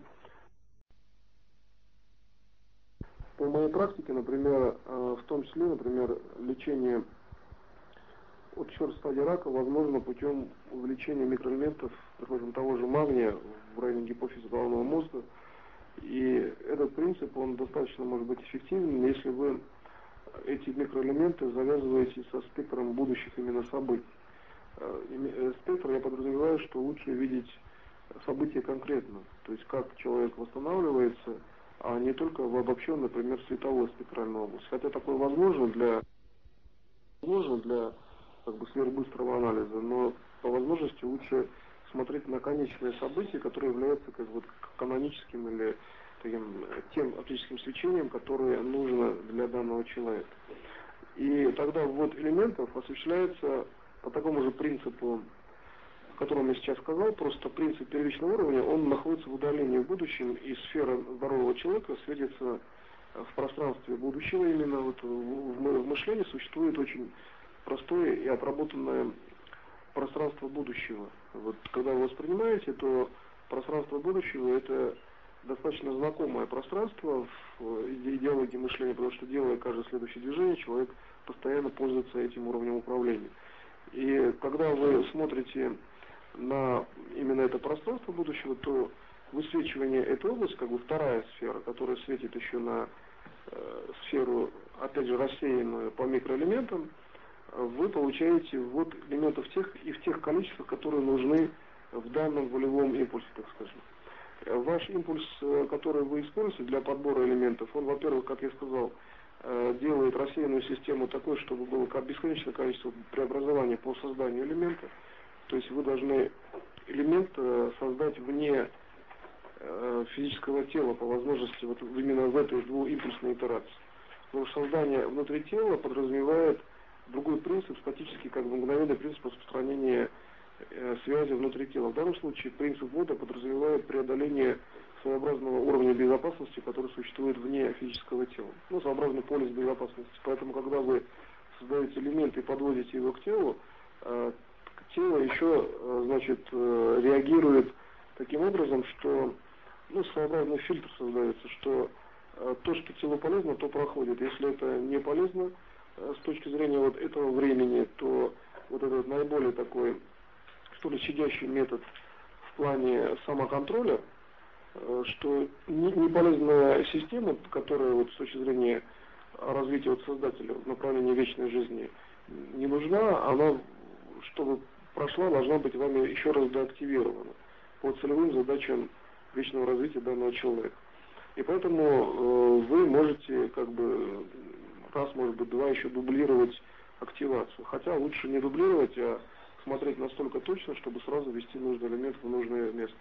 по моей практике, например, в том числе, лечение от 4 стадии рака возможно путем увеличения микроэлементов, предположим, того же магния в районе гипофиза головного мозга. И этот принцип, он достаточно может быть эффективен, если вы эти микроэлементы завязываете со спектром будущих именно событий. Спектр я подразумеваю, что лучше видеть события конкретно, то есть как человек восстанавливается, а не только в обобщенной, например, световой спектральной области. Хотя такое возможно для сверхбыстрого анализа, но по возможности лучше смотреть на конечные события, которые являются каноническим или тем оптическим свечением, которое нужно для данного человека. И тогда ввод элементов осуществляется по такому же принципу, о котором я сейчас сказал, просто принцип первичного уровня, он находится в удалении в будущем, и сфера здорового человека светится в пространстве будущего. Именно в мышлении существует очень простое и отработанное пространство будущего. Когда вы воспринимаете, то пространство будущего — это достаточно знакомое пространство в идеологии мышления, потому что, делая каждое следующее движение, человек постоянно пользуется этим уровнем управления. И когда вы смотрите на именно это пространство будущего, то высвечивание этой области, вторая сфера, которая светит еще на сферу, опять же, рассеянную по микроэлементам, вы получаете ввод элементов в тех количествах, которые нужны в данном волевом импульсе, так скажем. Ваш импульс, который вы используете для подбора элементов, он, во-первых, как я сказал, делает рассеянную систему такой, чтобы было бесконечное количество преобразований по созданию элемента. То есть вы должны элемент создать вне физического тела по возможности именно в этой двуимпульсной итерации. Потому что создание внутри тела подразумевает другой принцип, статический, мгновенный принцип распространения связи внутри тела. В данном случае принцип ввода подразумевает преодоление своеобразного уровня безопасности, который существует вне физического тела. Своеобразный полис безопасности. Поэтому, когда вы создаете элемент и подводите его к телу, тело еще, реагирует таким образом, что, своеобразный фильтр создается, что то, что телу полезно, то проходит. Если это не полезно с точки зрения этого времени, то этот наиболее такой, щадящий метод в плане самоконтроля, что неполезная система, которая с точки зрения развития создателя в направлении вечной жизни не нужна, она, чтобы прошла, должна быть вами еще раз деактивирована по целевым задачам вечного развития данного человека. И поэтому вы можете раз, может быть, два еще дублировать активацию. Хотя лучше не дублировать, а смотреть настолько точно, чтобы сразу ввести нужный элемент в нужное место.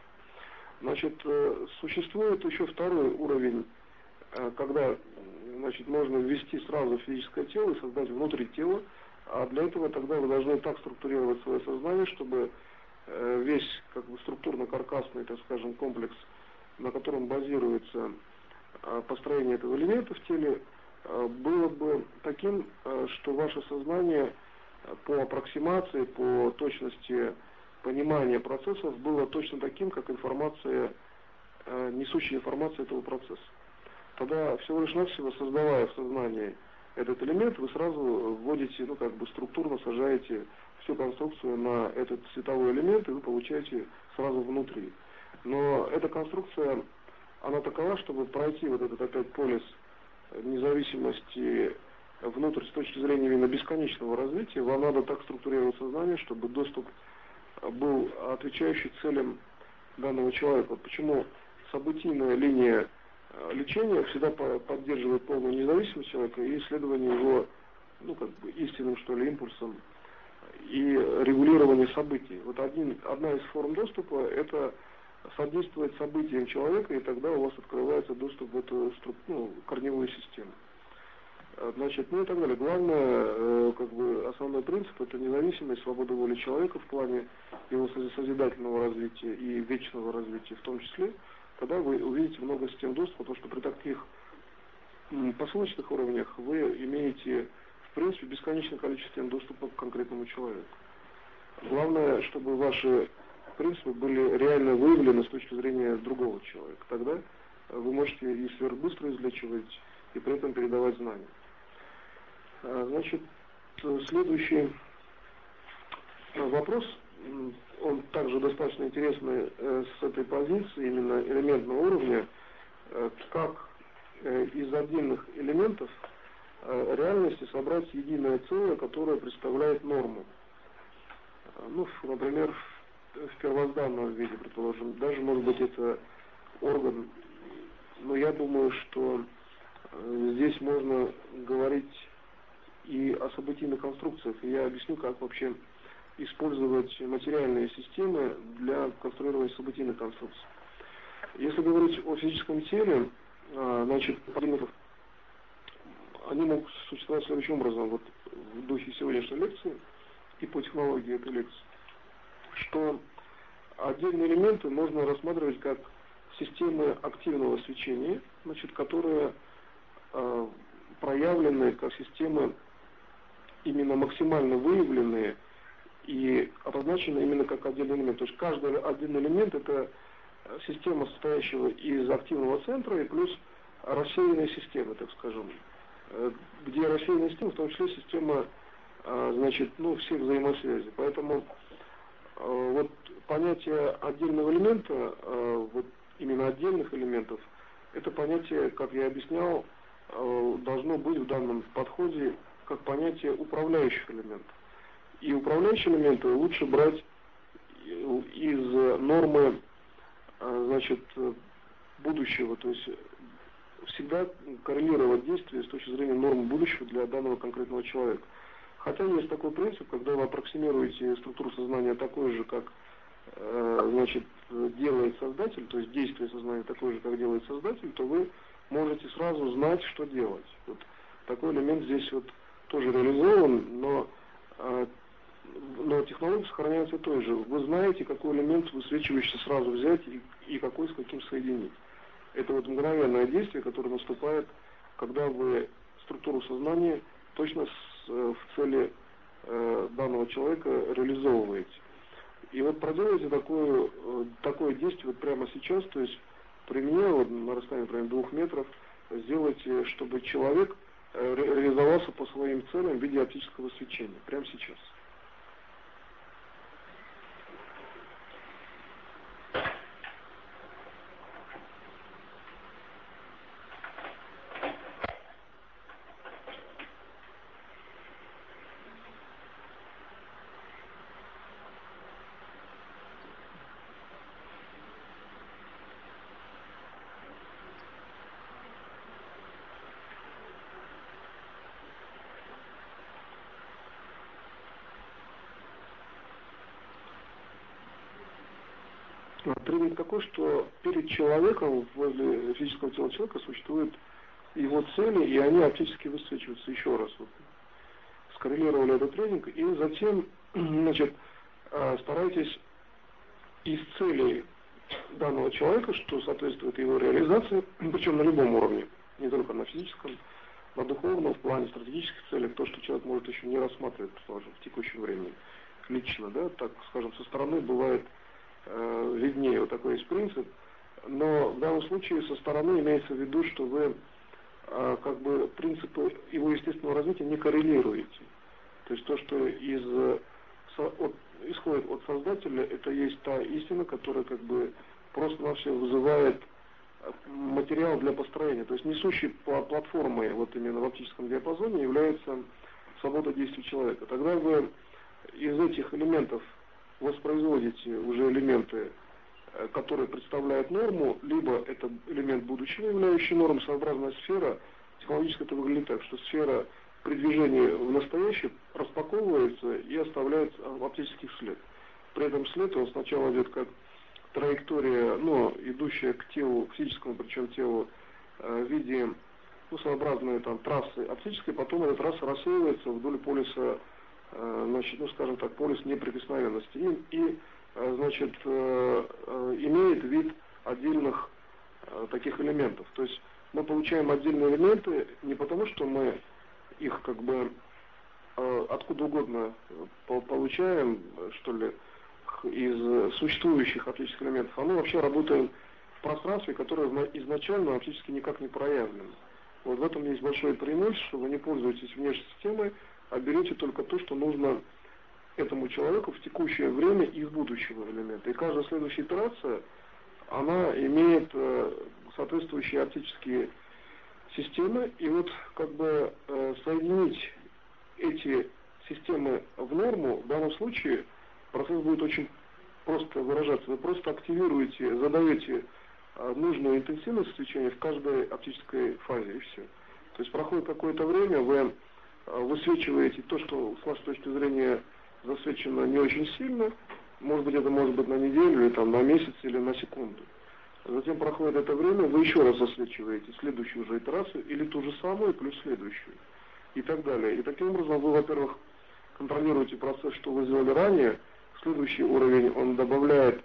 Существует еще второй уровень, когда можно ввести сразу физическое тело и создать внутри тела А для этого тогда вы должны так структурировать свое сознание, чтобы весь как бы структурно-каркасный, так скажем, комплекс, на котором базируется построение этого элемента в теле, было бы таким, что ваше сознание по аппроксимации, по точности понимания процессов было точно таким, как информация, несущая информация этого процесса. Тогда всего лишь навсего, создавая в сознании этот элемент, вы сразу вводите, ну, как бы структурно сажаете всю конструкцию на этот световой элемент, и вы получаете сразу внутри. Но эта конструкция, она такова, чтобы пройти вот этот опять полис независимости внутрь с точки зрения именно бесконечного развития, вам надо так структурировать сознание, чтобы доступ был отвечающий целям данного человека. Вот почему событийная линия лечения всегда поддерживает полную независимость человека и исследование его, ну, как бы истинным, что ли, импульсом и регулирование событий. Вот одна из форм доступа – это содействовать событиям человека, и тогда у вас открывается доступ в эту корневую систему. Значит, ну и так далее. Главное, как бы основной принцип – это независимость, свобода воли человека в плане его созидательного развития и вечного развития в том числе. Тогда вы увидите много систем доступа, потому что при таких посылочных уровнях вы имеете, в принципе, бесконечное количество систем доступа к конкретному человеку. Главное, чтобы ваши принципы были реально выявлены с точки зрения другого человека. Тогда вы можете и сверхбыстро излечивать, и при этом передавать знания. Значит, следующий вопрос, он также достаточно интересный с этой позиции, именно элементного уровня, как из отдельных элементов реальности собрать единое целое, которое представляет норму. Ну, например, в первозданном виде, предположим, даже, может быть, это орган, но я думаю, что здесь можно говорить и о событийных конструкциях, и я объясню, как вообще использовать материальные системы для конструирования событийных конструкций. Если говорить о физическом теле, значит, они могут существовать следующим образом, вот в духе сегодняшней лекции и по технологии этой лекции, что отдельные элементы можно рассматривать как системы активного свечения, значит, которые проявлены как системы именно максимально выявленные и обозначены именно как отдельный элемент. То есть каждый отдельный элемент — это система, состоящая из активного центра и плюс рассеянные системы, так скажем, где рассеянная система, в том числе система, значит, ну, всех взаимосвязей. Поэтому вот понятие отдельного элемента, вот именно отдельных элементов, это понятие, как я объяснял, должно быть в данном подходе как понятие управляющих элементов. И управляющие элементы лучше брать из нормы, значит, будущего, то есть всегда коррелировать действия с точки зрения нормы будущего для данного конкретного человека. Хотя есть такой принцип, когда вы аппроксимируете структуру сознания такой же, как, значит, делает создатель, то есть действие сознания такое же, как делает создатель, то вы можете сразу знать, что делать. Вот такой элемент здесь вот тоже реализован, но технология сохраняется той же. Вы знаете, какой элемент высвечивающийся сразу взять и какой с каким соединить. Это вот мгновенное действие, которое наступает, когда вы структуру сознания точно в цели данного человека реализовываете. И вот проделайте такое действие вот прямо сейчас, то есть при мне, вот, на расстоянии примерно 2 метров, сделайте, чтобы человек реализовался по своим целям в виде оптического свечения. Прямо сейчас. Принцип такой, что перед человеком, возле физического тела человека, существуют его цели, и они оптически высвечиваются еще раз. Вот. скоррелировали этот тренинг, и затем, значит, старайтесь из целей данного человека, что соответствует его реализации, причем на любом уровне, не только на физическом, на духовном, в плане стратегических целей, то, что человек может еще не рассматривать, предположим, в текущем времени, лично, да, так скажем, со стороны бывает виднее, вот такой есть принцип, но в данном случае со стороны имеется в виду, что вы как бы принципы его естественного развития не коррелируете. То есть то, что исходит от Создателя, это есть та истина, которая как бы просто-навсего вызывает материал для построения. То есть несущей платформой вот именно в оптическом диапазоне является свобода действий человека. Тогда вы из этих элементов воспроизводите уже элементы, которые представляют норму, либо это элемент будущего, являющий нормой. Своеобразная сфера, технологически это выглядит так, что сфера при движении в настоящее распаковывается и оставляет оптический след. При этом след он сначала идет как траектория, идущая к телу, к физическому, причем телу, в виде своеобразной трассы оптической, потом эта трасса рассеивается вдоль полюса, скажем так, полюс неприкосновенности и имеет вид отдельных таких элементов. То есть мы получаем отдельные элементы не потому, что мы их как бы откуда угодно получаем, что ли, из существующих оптических элементов, а мы вообще работаем в пространстве, которое изначально оптически никак не проявлено. Вот в этом есть большое преимущество, что вы не пользуетесь внешней системой, а берете только то, что нужно этому человеку в текущее время из будущего элемента. И каждая следующая итерация, она имеет соответствующие оптические системы, и вот как бы соединить эти системы в норму, в данном случае процесс будет очень просто выражаться. Вы просто активируете, задаете нужную интенсивность свечения в каждой оптической фазе, и все. То есть проходит какое-то время, вы высвечиваете то, что с вашей точки зрения засвечено не очень сильно, может быть, это может быть на неделю, или на месяц, или на секунду. Затем проходит это время, вы еще раз засвечиваете следующую же итерацию, или ту же самую, плюс следующую, и так далее. И таким образом вы, во-первых, контролируете процесс, что вы сделали ранее. Следующий уровень, он добавляет,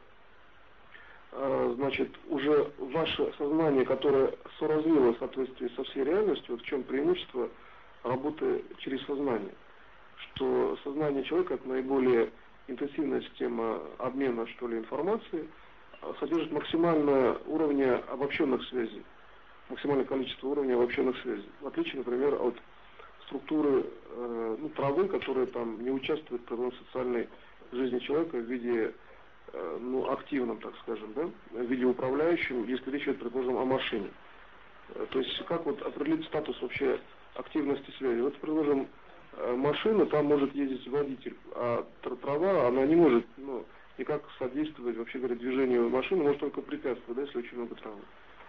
уже ваше сознание, которое соразвило в соответствии со всей реальностью. Вот в чем преимущество работы через сознание. Что сознание человека, это наиболее интенсивная система обмена, что ли, информации, содержит максимальное уровень обобщенных связей, максимальное количество уровней обобщенных связей. В отличие, например, от структуры травы, которая не участвует в социальной жизни человека в виде активном, так скажем, да, в виде управляющем, если речь идет, предположим, о машине. То есть как определить статус вообще активности связи? Вот, предположим, машина, там может ездить водитель, а трава, она не может никак содействовать, вообще говоря, движению машины, может только препятствовать, да, если очень много травы.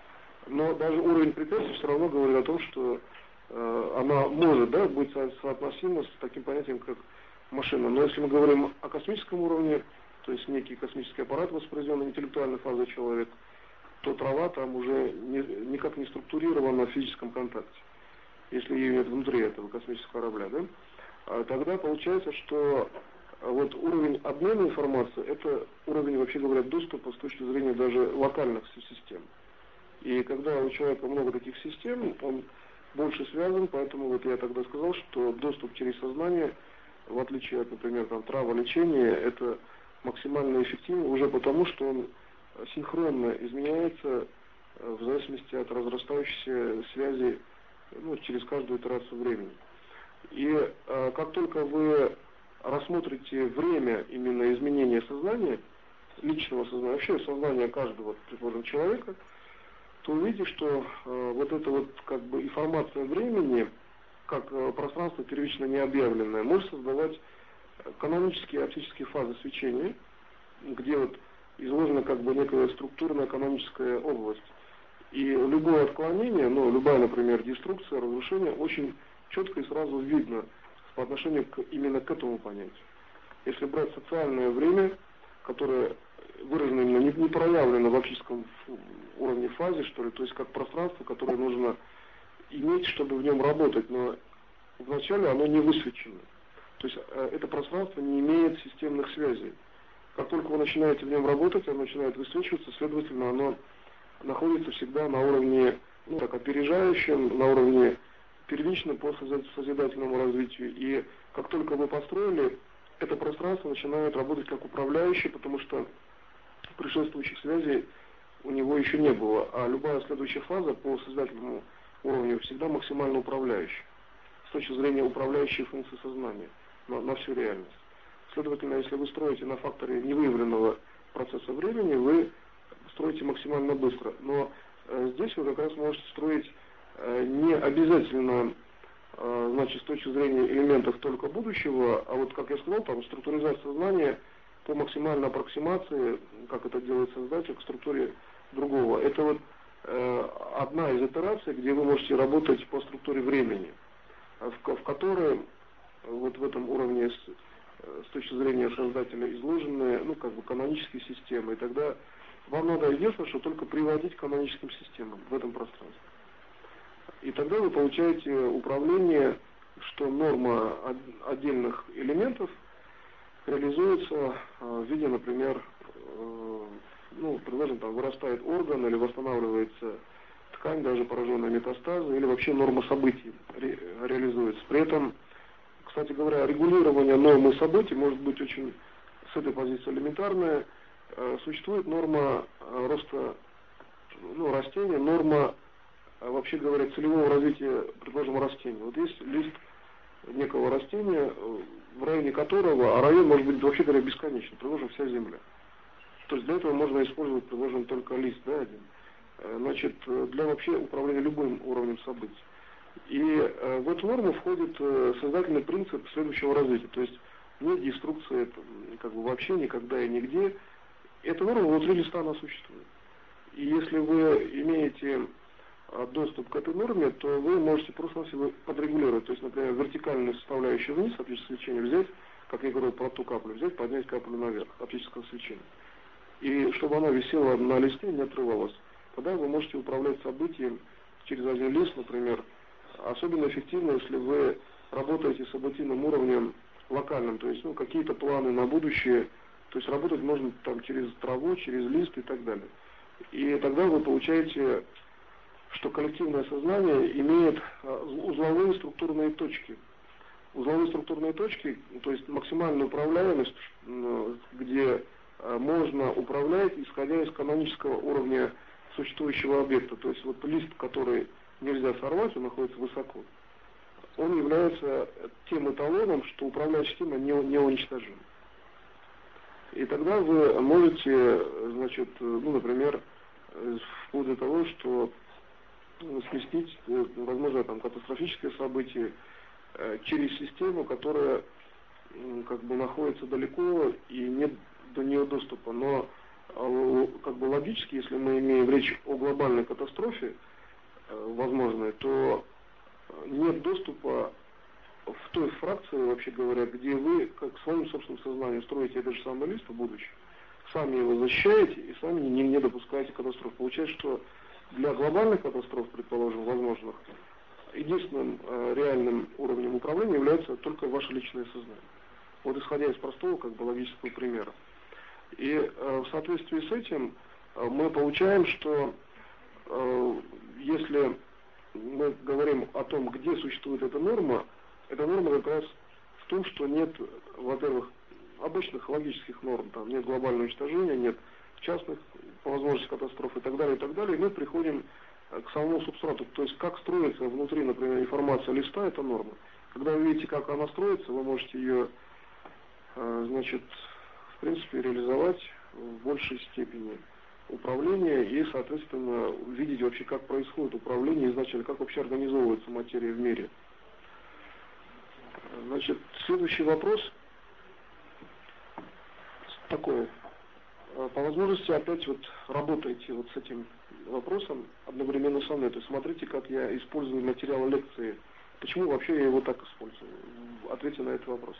Но даже уровень препятствий все равно говорит о том, что она может, да, быть соотносима с таким понятием, как машина. Но если мы говорим о космическом уровне, то есть некий космический аппарат, воспроизведенный интеллектуальной фазой человека, то трава там уже никак не структурирована в физическом контакте, если ее нет внутри этого космического корабля, да? Тогда получается, что вот уровень обмена информацией, это уровень, вообще говоря, доступа с точки зрения даже локальных систем. И когда у человека много таких систем, он больше связан, поэтому вот я тогда сказал, что доступ через сознание, в отличие от, например, траволечения, это максимально эффективно уже потому, что он синхронно изменяется в зависимости от разрастающейся связи через каждую итерацию времени. И как только вы рассмотрите время именно изменения сознания, личного сознания, вообще сознания каждого, предположим, человека, то увидите, что вот эта вот как бы информация времени, как пространство первично необъявленное, может создавать канонические оптические фазы свечения, где вот изложена как бы некая структурная каноническая область. И любое отклонение, любая, например, деструкция, разрушение, очень четко и сразу видно по отношению именно к этому понятию. Если брать социальное время, которое выражено именно не проявлено в оптическом уровне фазе, что ли, то есть как пространство, которое нужно иметь, чтобы в нем работать, но вначале оно не высвечено. То есть это пространство не имеет системных связей. Как только вы начинаете в нем работать, оно начинает высвечиваться, следовательно, оно находится всегда на уровне, ну, так, опережающем, на уровне первичном по созидательному развитию. И как только вы построили, это пространство начинает работать как управляющее, потому что предшествующих связей у него еще не было. А любая следующая фаза по созидательному уровню всегда максимально управляющая, с точки зрения управляющей функции сознания на всю реальность. Следовательно, если вы строите на факторе невыявленного процесса времени, вы строите максимально быстро. Но здесь вы как раз можете строить не обязательно, значит, с точки зрения элементов только будущего, а вот, как я сказал, там структуризация сознания по максимальной аппроксимации, как это делает создатель, к структуре другого. Это вот одна из итераций, где вы можете работать по структуре времени, в которой вот в этом уровне с точки зрения создателя изложены, ну, как бы канонические системы. И тогда вам надо единственное, что только приводить к каноническим системам в этом пространстве. И тогда вы получаете управление, что норма отдельных элементов реализуется в виде, например, ну, предположим, там вырастает орган или восстанавливается ткань, даже пораженная метастазом, или вообще норма событий реализуется. При этом, кстати говоря, регулирование нормы событий может быть очень, с этой позиции, элементарное. Существует норма роста, ну, растения, норма, вообще говоря, целевого развития, предположим, растения. Вот есть лист некого растения, в районе которого, а район может быть, вообще говоря, бесконечный, предположим, вся Земля. То есть для этого можно использовать, предположим, только лист, да, один. Значит, для вообще управления любым уровнем событий. И в эту норму входит создательный принцип следующего развития. То есть не деструкция, как бы вообще никогда и нигде. Эта норма внутри листа она существует. И если вы имеете доступ к этой норме, то вы можете просто подрегулировать. То есть, например, вертикальную составляющую вниз оптического свечения взять, как я говорю про ту каплю, взять, поднять каплю наверх оптического свечения. И чтобы она висела на листе, не отрывалась. Тогда вы можете управлять событием через один лист, например. Особенно эффективно, если вы работаете с событийным уровнем локальным, то есть, ну, какие-то планы на будущее. То есть работать можно там через траву, через лист и так далее. И тогда вы получаете, что коллективное сознание имеет узловые структурные точки. Узловые структурные точки, то есть максимальную управляемость, где можно управлять, исходя из канонического уровня существующего объекта. То есть вот лист, который нельзя сорвать, он находится высоко. Он является тем эталоном, что управляющая система не уничтожима. И тогда вы можете, значит, ну, например, вплоть до того, что сместить, возможно, там катастрофическое событие через систему, которая как бы находится далеко и нет до нее доступа. Но как бы логически, если мы имеем речь о глобальной катастрофе возможной, то нет доступа в той фракции, вообще говоря, где вы, как своим собственным сознанием, строите этот же самый лист в будущем, сами его защищаете и сами не допускаете катастроф. Получается, что для глобальных катастроф, предположим, возможных, единственным реальным уровнем управления является только ваше личное сознание. Вот исходя из простого, как бы, логического примера. И в соответствии с этим мы получаем, что если мы говорим о том, где существует эта норма как раз в том, что нет, во-первых, обычных логических норм, там нет глобального уничтожения, нет частных по возможности катастроф и так далее, и мы приходим к самому субстрату. То есть как строится внутри, например, информация листа, это норма. Когда вы видите, как она строится, вы можете ее, значит, в принципе, реализовать в большей степени управления и, соответственно, видеть вообще, как происходит управление изначально, как вообще организовывается материя в мире. Значит, следующий вопрос такой. По возможности опять вот работайте вот с этим вопросом одновременно со мной. То есть смотрите, как я использую материал лекции. Почему вообще я его так использую? Ответьте на этот вопрос.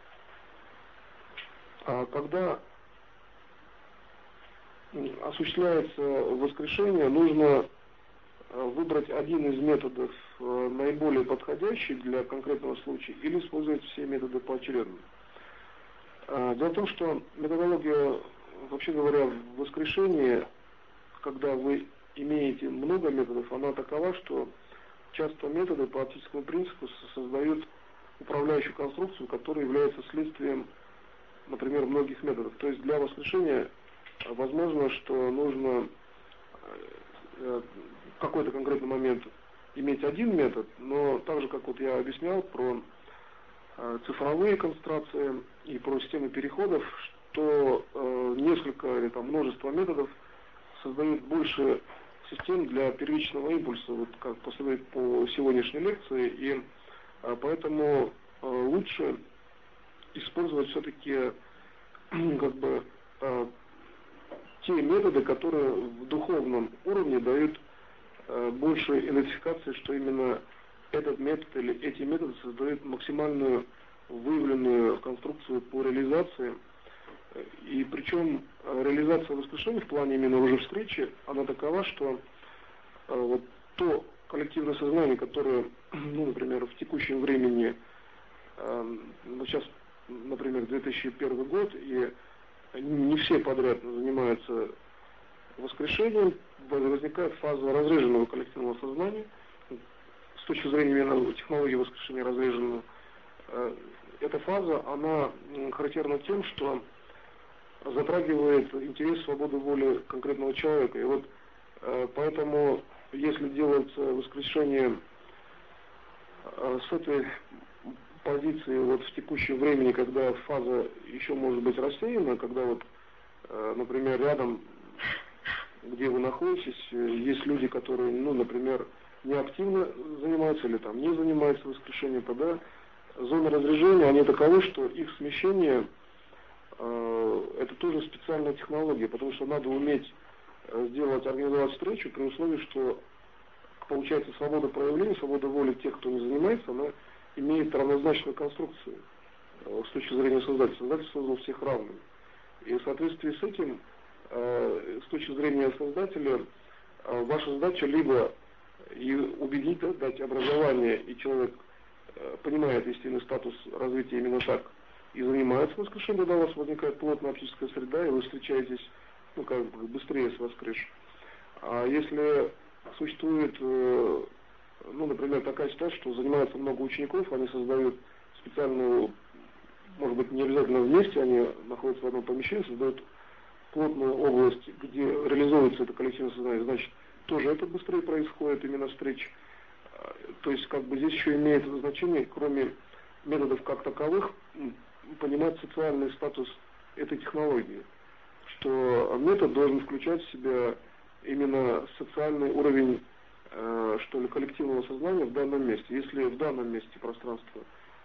Когда осуществляется воскрешение, нужно выбрать один из методов наиболее подходящий для конкретного случая или использовать все методы поочередно. Дело в том, что методология, вообще говоря, в воскрешении, когда вы имеете много методов, она такова, что часто методы по оптическому принципу создают управляющую конструкцию, которая является следствием, например, многих методов. То есть для воскрешения возможно, что нужно в какой-то конкретный момент иметь один метод, но так же, как вот я объяснял про цифровые концентрации и про системы переходов, что несколько или там множество методов создают больше систем для первичного импульса, вот как посмотреть по сегодняшней лекции, и поэтому лучше использовать все-таки как бы те методы, которые в духовном уровне дают больше идентификации, что именно этот метод или эти методы создают максимальную выявленную конструкцию по реализации. И причем реализация воскрешения в плане именно уже встречи, она такова, что вот то коллективное сознание, которое, ну, например, в текущем времени, ну, сейчас, например, 2001 год, и не все подряд занимаются воскрешением, возникает фаза разреженного коллективного сознания. С точки зрения именно технологии воскрешения разреженного, эта фаза, она характерна тем, что затрагивает интерес свободы воли конкретного человека. И вот поэтому, если делается воскрешение с этой позиции вот в текущем времени, когда фаза еще может быть рассеяна, когда вот, например, рядом, где вы находитесь, есть люди, которые, ну, например, не активно занимаются или там не занимаются воскрешением, тогда зоны разрежения, они таковы, что их смещение это тоже специальная технология, потому что надо уметь организовать встречу при условии, что получается свобода проявления, свобода воли тех, кто не занимается, она имеет равнозначную конструкцию с точки зрения создателя. Создатель создал всех равными. И в соответствии с этим, с точки зрения создателя, ваша задача либо и убедить, дать образование, и человек понимает истинный статус развития именно так, и занимается воскрешением, тогда у вас возникает плотная оптическая среда, и вы встречаетесь, ну, как бы быстрее с воскресшим. А если существует, ну, например, такая ситуация, что занимается много учеников, они создают специальную, может быть, не обязательно вместе, они находятся в одном помещении, создают плотную область, где реализуется это коллективное сознание, значит, тоже это быстрее происходит, именно встреча. То есть, как бы здесь еще имеет значение, кроме методов как таковых, понимать социальный статус этой технологии, что метод должен включать в себя именно социальный уровень, что ли, коллективного сознания в данном месте. Если в данном месте пространство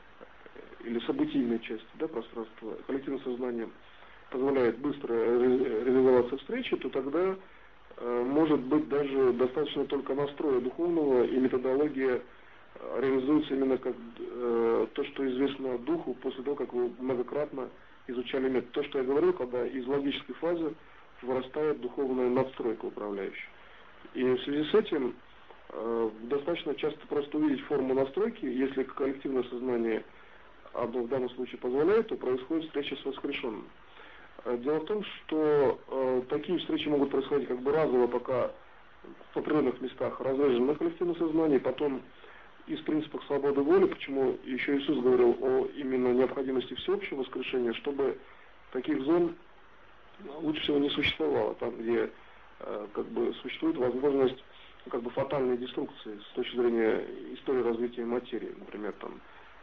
или событийной части, да, пространства коллективного сознания позволяет быстро реализоваться встречи, то тогда может быть даже достаточно только настроя духовного, и методология реализуется именно как то, что известно духу после того, как вы многократно изучали метод. То, что я говорил, когда из логической фазы вырастает духовная надстройка управляющая. И в связи с этим достаточно часто просто увидеть форму настройки, если коллективное сознание в данном случае позволяет, то происходит встреча с воскрешенным. Дело в том, что такие встречи могут происходить как бы разово, пока в определенных местах разрежено коллективное сознание, потом из принципов свободы воли, почему еще Иисус говорил о именно необходимости всеобщего воскрешения, чтобы таких зон лучше всего не существовало, там, где как бы существует возможность как бы фатальной деструкции с точки зрения истории развития материи, например, там,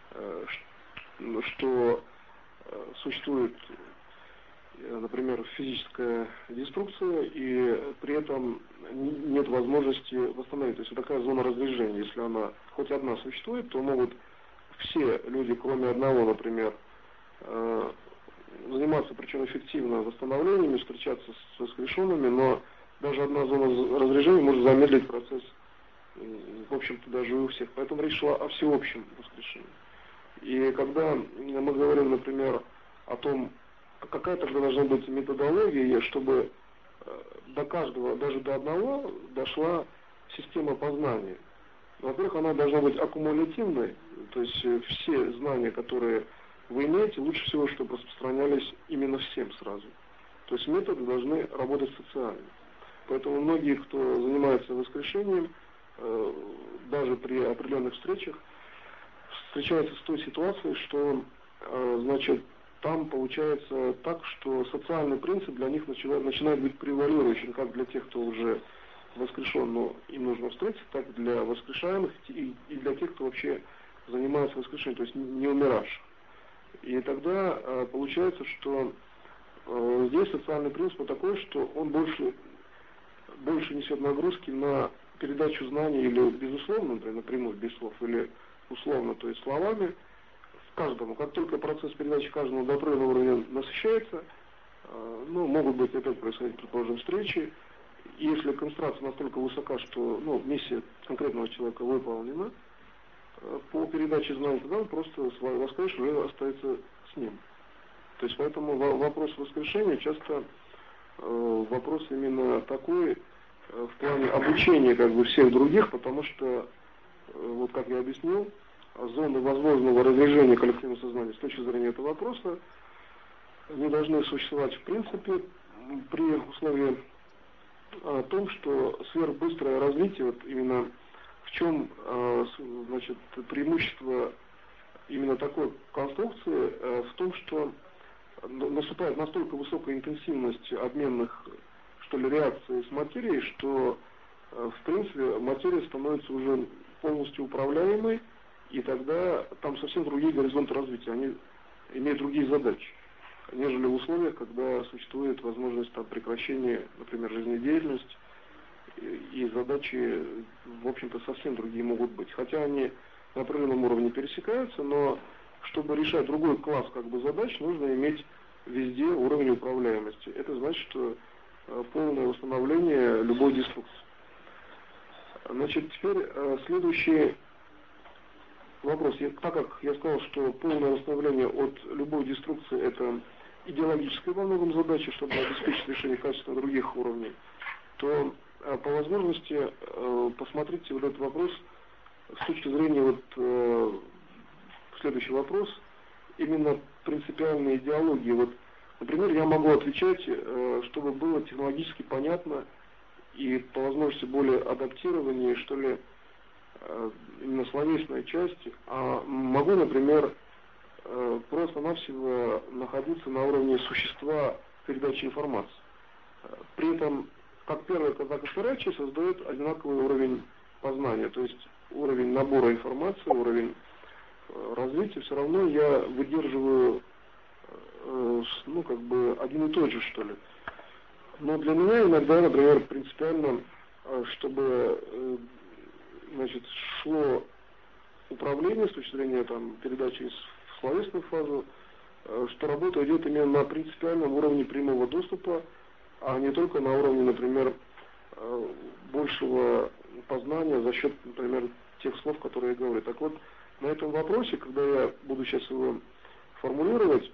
что существует, например, физическая деструкция, и при этом нет возможности восстановить. То есть вот такая зона разрежения, если она хоть одна существует, то могут все люди, кроме одного, например, заниматься, причем эффективно, восстановлениями, встречаться с воскрешенными, но даже одна зона разрежения может замедлить процесс, в общем-то, даже у всех. Поэтому речь шла о всеобщем воскрешении. И когда мы говорим, например, о том, какая тогда должна быть методология, чтобы до каждого, даже до одного, дошла система познания. Во-первых, она должна быть аккумулятивной, то есть все знания, которые вы имеете, лучше всего, чтобы распространялись именно всем сразу. То есть методы должны работать социально. Поэтому многие, кто занимается воскрешением, даже при определенных встречах, встречаются с той ситуацией, что, значит, там получается так, что социальный принцип для них начинает быть превалирующим, как для тех, кто уже воскрешен, но им нужно встретиться, так для воскрешаемых и для тех, кто вообще занимается воскрешением, то есть не умиравших. И тогда получается, что здесь социальный принцип такой, что он больше несет нагрузки на передачу знаний или безусловно, например, напрямую, без слов, или условно, то есть словами, каждому. Как только процесс передачи каждому до определенного уровня насыщается, могут быть опять происходить, предположим, встречи. И если концентрация настолько высока, что миссия конкретного человека выполнена по передаче знаний, тогда он просто воскресший уже остается с ним. То есть поэтому вопрос воскрешения часто вопрос именно такой в плане обучения всех других, потому что, вот как я объяснил, зоны возможного разрежения коллективного сознания с точки зрения этого вопроса не должны существовать в принципе при условии том, что сверхбыстрое развитие, вот именно в чем, значит, преимущество именно такой конструкции, в том, что наступает настолько высокая интенсивность обменных, что ли, реакций с материей, что, в принципе, материя становится уже полностью управляемой, и тогда там совсем другие горизонты развития, они имеют другие задачи, нежели в условиях, когда существует возможность прекращения, например, жизнедеятельности, и задачи, в общем-то, совсем другие могут быть. Хотя они на определенном уровне пересекаются, но чтобы решать другой класс задач, нужно иметь везде уровень управляемости. Это значит, что полное восстановление любой диструкции. Значит, теперь следующий вопрос. Так как я сказал, что полное восстановление от любой деструкции — это идеологическая во многом задача, чтобы обеспечить решение качества других уровней, то по возможности посмотрите вот этот вопрос с точки зрения следующий вопрос, именно принципиальной идеологии. Например, я могу отвечать, чтобы было технологически понятно и по возможности более адаптирование, что ли, именно словесная часть, а могу, например, просто-навсего находиться на уровне существа передачи информации. При этом как первая, так и вторая часть создает одинаковый уровень познания, то есть уровень набора информации, уровень развития, все равно я выдерживаю один и тот же, что ли. Но для меня иногда, например, принципиально, чтобы шло управление с точки зрения передачи в словесную фазу, что работа идет именно на принципиальном уровне прямого доступа, а не только на уровне, например, большего познания за счет, например, тех слов, которые я говорю. Так вот, на этом вопросе, когда я буду сейчас его формулировать,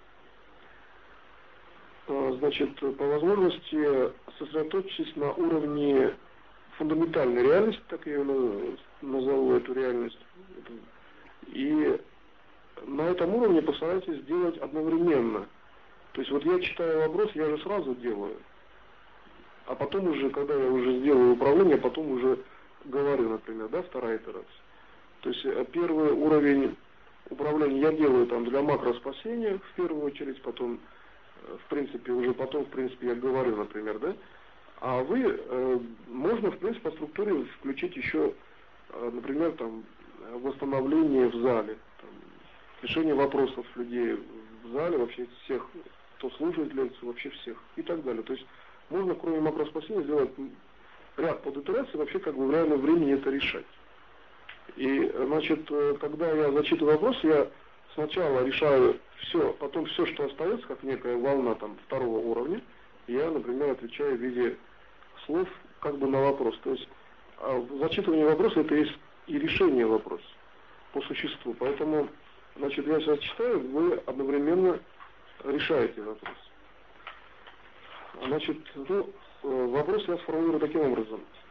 по возможности сосредоточьтесь на уровне фундаментальной реальности, так я ее назову, эту реальность. И на этом уровне постарайтесь сделать одновременно. То есть я читаю вопрос, я же сразу делаю. А потом уже, когда я уже сделаю управление, потом уже говорю, например, вторая итерация. То есть первый уровень управления я делаю для макроспасения в первую очередь, потом, в принципе, я говорю, например, А вы, можно, в принципе, по структуре включить еще, например, восстановление в зале, решение вопросов людей в зале, вообще всех, кто слушает лекцию, вообще всех и так далее. То есть можно, кроме макроспасения, сделать ряд подитераций, вообще в реальном времени это решать. И, когда я зачитываю вопрос, я сначала решаю все, потом все, что остается, как некая волна второго уровня, я, например, отвечаю в виде слов на вопрос. То есть зачитывание вопроса — это есть и решение вопроса по существу. Поэтому, я сейчас читаю, вы одновременно решаете вопрос. Вопрос я сформулирую таким образом.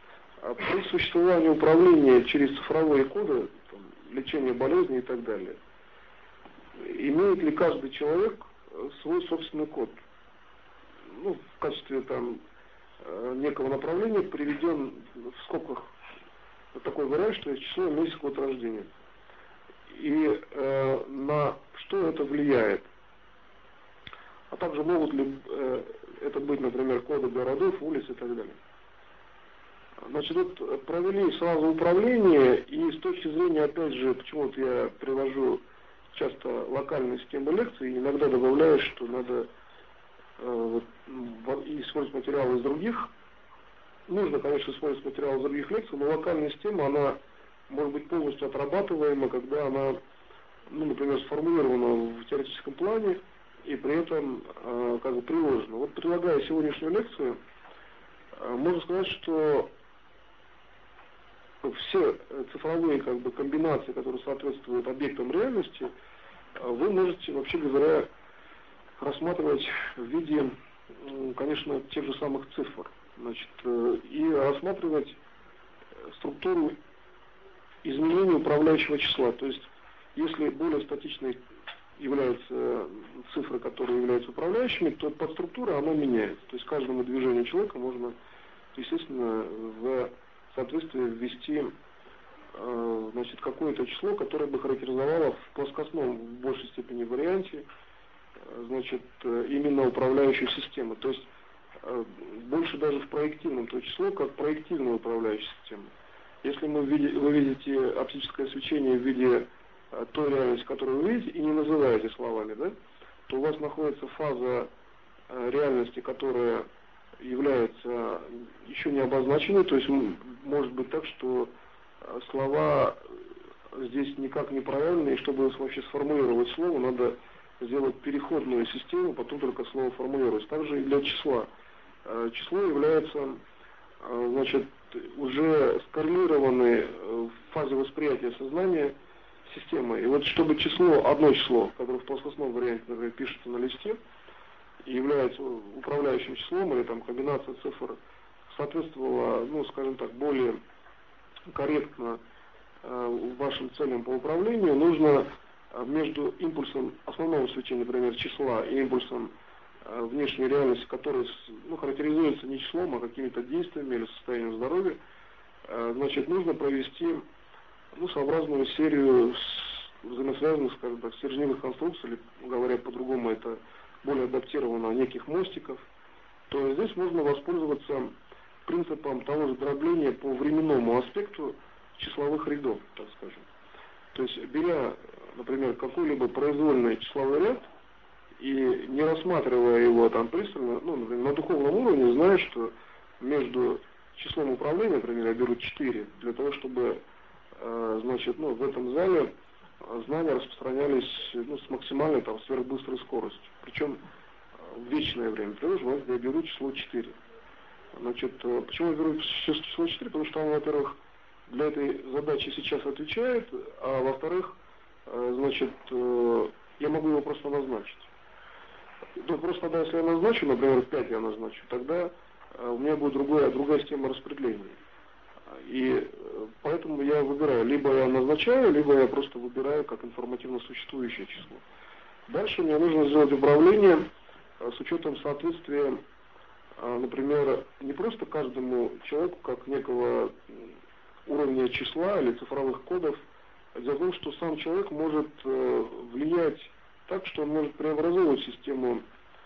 при существовании управления через цифровые коды, там, лечение болезней и так далее, имеет ли каждый человек свой собственный код? Ну, в качестве там некого направления приведен в скобках такой вариант, что есть число, месяц, год рождения. И на что это влияет? А также могут ли это быть, например, коды городов, улиц и так далее. Значит, вот провели сразу управление, и с точки зрения, опять же, почему-то я привожу часто локальные системы лекций, и иногда добавляю, что надо использовать материалы из других. Нужно, конечно, использовать материалы из других лекций, но локальная система, она может быть полностью отрабатываема, когда она, ну, например, сформулирована в теоретическом плане и при этом как бы приложена. Вот предлагая сегодняшнюю лекцию, можно сказать, что все цифровые как бы комбинации, которые соответствуют объектам реальности, вы можете, вообще говоря, рассматривать в виде, конечно, тех же самых цифр. Значит, и рассматривать структуру изменения управляющего числа. То есть, если более статичной являются цифры, которые являются управляющими, то подструктура, она меняется. То есть, каждому движению человека можно, естественно, в соответствии ввести значит, какое-то число, которое бы характеризовало в плоскостном, в большей степени варианте, значит, именно управляющую систему. То есть, больше даже в проективном, то число, как проективная управляющая система. Если вы видите оптическое свечение в виде той реальности, которую вы видите, и не называете словами, да, то у вас находится фаза реальности, которая является еще не обозначенной, то есть может быть так, что слова здесь никак не правильные, и чтобы вообще сформулировать слово, надо сделать переходную систему, потом только слово формулировать. Также и для числа. Число является, значит, уже скоррелированной в фазе восприятия сознания системой. И вот чтобы число, одно число, которое в плоскостном варианте, например, пишется на листе, и является управляющим числом, или там комбинация цифр, соответствовала, ну, скажем так, более корректно вашим целям по управлению, нужно между импульсом основного свечения, например, числа, и импульсом внешней реальности, которая, ну, характеризуется не числом, а какими-то действиями или состоянием здоровья, значит, нужно провести, ну, сообразную серию взаимосвязанных, скажем так, стержневых конструкций, или, говоря по-другому, это более адаптировано неких мостиков, то здесь можно воспользоваться принципом того же дробления по временному аспекту числовых рядов, так скажем. То есть, беря, например, какой-либо произвольный числовой ряд, и не рассматривая его там пристально, ну, например, на духовном уровне, зная, что между числом управления, например, я беру 4, для того, чтобы, значит, ну, в этом зале знания распространялись, ну, с максимальной там сверхбыстрой скоростью. Причем в вечное время. Потому я беру число 4. Значит, почему я беру число 4? Потому что он, во-первых, для этой задачи сейчас отвечает, а во-вторых, значит, я могу его просто назначить. Ну, просто тогда, если я назначу, например, 5 я назначу, тогда у меня будет другая система распределения. И поэтому я выбираю, либо я назначаю, либо я просто выбираю как информативно существующее число. Дальше мне нужно сделать управление с учетом соответствия, например, не просто каждому человеку как некого уровня числа или цифровых кодов. Дело в том, что сам человек может влиять так, что он может преобразовывать систему,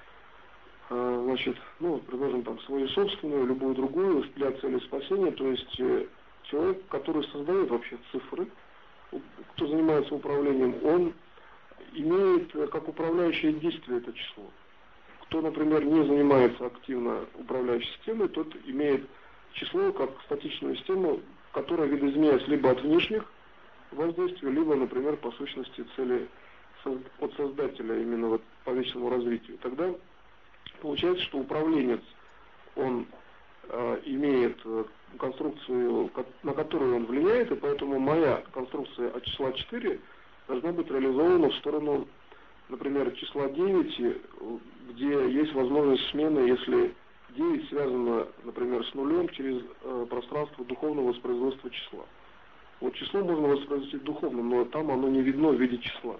значит, ну, предложим там свою собственную, любую другую для цели спасения. То есть человек, который создает вообще цифры, кто занимается управлением, он имеет как управляющее действие это число. Кто, например, не занимается активно управляющей системой, тот имеет число как статичную систему, которая видоизменяется либо от внешних воздействий, либо, например, по сущности цели от создателя именно вот по вечному развитию. Тогда получается, что управленец, он имеет конструкцию, на которую он влияет, и поэтому моя конструкция от числа 4 должна быть реализована в сторону, например, числа 9, где есть возможность смены, если 9 связано, например, с нулем через пространство духовного воспроизводства числа. Вот число можно воспроизвести духовно, но там оно не видно в виде числа.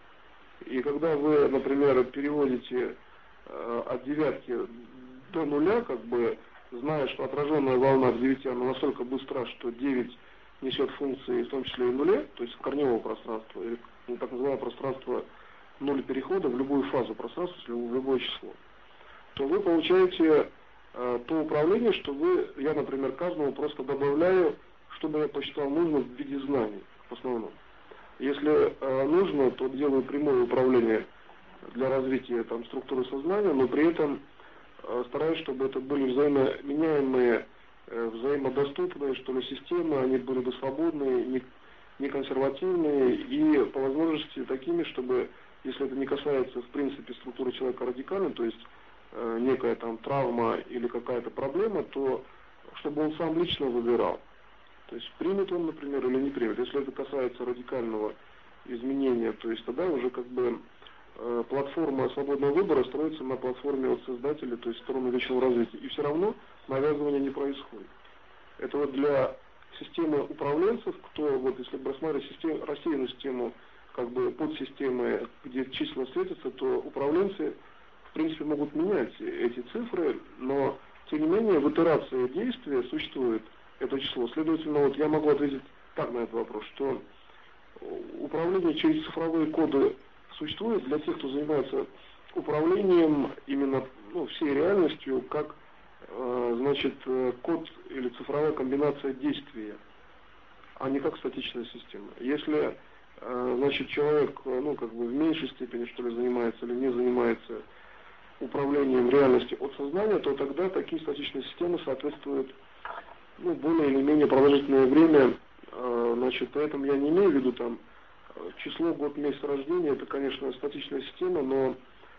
И когда вы, например, переводите от девятки до нуля, как бы зная, что отраженная волна в 9 она настолько быстра, что 9 несет функции, в том числе и нуле, то есть корневого пространства, или так называемое пространство нуль перехода в любую фазу пространства, в любое число, то вы получаете то управление, что я, например, каждому просто добавляю, чтобы я посчитал нужным в виде знаний, в основном. Если нужно, то делаю прямое управление для развития там, структуры сознания, но при этом стараюсь, чтобы это были взаимоменяемые, взаимодоступные, что ли, системы, они были бы свободные, не консервативные и по возможности такими, чтобы, если это не касается, в принципе, структуры человека радикально, то есть некая там травма или какая-то проблема, то чтобы он сам лично выбирал. То есть примет он, например, или не примет. Если это касается радикального изменения, то есть тогда уже как бы платформа свободного выбора строится на платформе от создателя, то есть стороны вечного развития. И все равно навязывания не происходит. Это вот для системы управленцев, кто, вот если рассматривать рассеянную систему, как бы подсистемы, где числа встретятся, то управленцы, в принципе, могут менять эти цифры, но, тем не менее, в итерации действия существует это число. Следовательно, вот я могу ответить так на этот вопрос, что управление через цифровые коды существует для тех, кто занимается управлением именно всей реальностью, как значит, код или цифровая комбинация действия, а не как статичная система. Если значит, человек как бы в меньшей степени что ли занимается или не занимается управлением реальностью от сознания, то тогда такие статичные системы соответствуют более или менее продолжительное время. Значит, поэтому я не имею в виду там число, год, месяц рождения, это, конечно, статичная система, но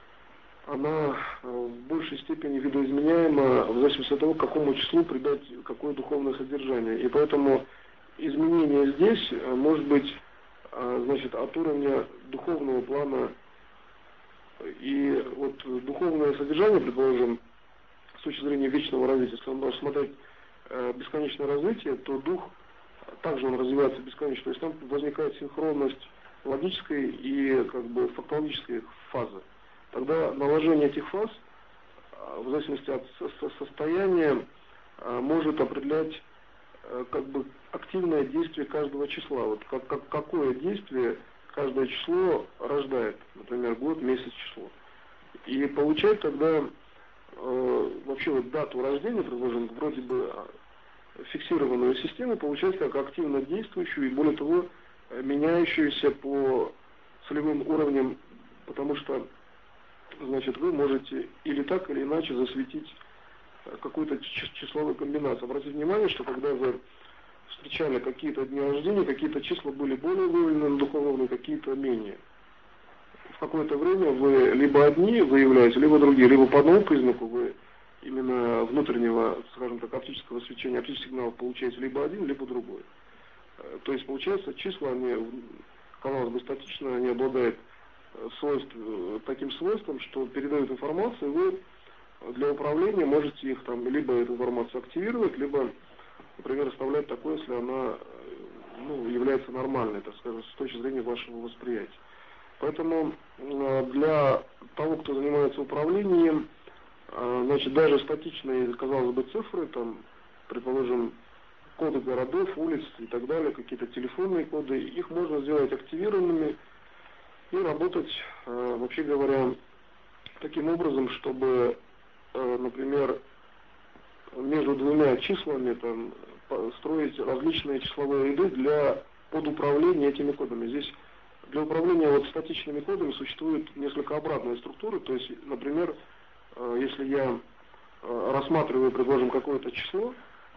она в большей степени видоизменяема в зависимости от того, к какому числу придать какое духовное содержание. И поэтому изменение здесь может быть, значит, от уровня духовного плана. И вот духовное содержание, предположим, с точки зрения вечного развития, если он смотреть бесконечное развитие, то дух также он развивается бесконечно. То есть там возникает синхронность логической и как бы фактологической фазы. Тогда наложение этих фаз, в зависимости от состояния, может определять как бы активное действие каждого числа. Вот какое действие каждое число рождает, например, год, месяц, число. И получать тогда вообще вот дату рождения, предположим, вроде бы фиксированную систему, получать как активно действующую и, более того, меняющуюся по целевым уровням, потому что, значит, вы можете или так, или иначе засветить какую-то числовую комбинацию. Обратите внимание, что когда вы встречали какие-то дни рождения, какие-то числа были более выявлены на духовном уровне, какие-то менее. В какое-то время вы либо одни выявляете, либо другие, либо по одному признаку вы именно внутреннего, скажем так, оптического свечения, оптических сигналов получаете либо один, либо другой. То есть, получается, числа, они, казалось бы, статично, они обладают таким свойством, что передают информацию, и вы для управления можете их там, либо эту информацию активировать, либо, например, оставлять такой, если она является нормальной, так сказать, с точки зрения вашего восприятия. Поэтому для того, кто занимается управлением, значит, даже статичные, казалось бы, цифры, там, предположим, коды городов, улиц и так далее, какие-то телефонные коды, их можно сделать активированными и работать, вообще говоря, таким образом, чтобы, например, между двумя числами там, строить различные числовые ряды под управление этими кодами. Здесь для управления вот статичными кодами существует несколько обратные структуры. То есть, например, если я рассматриваю, предложим, какое-то число,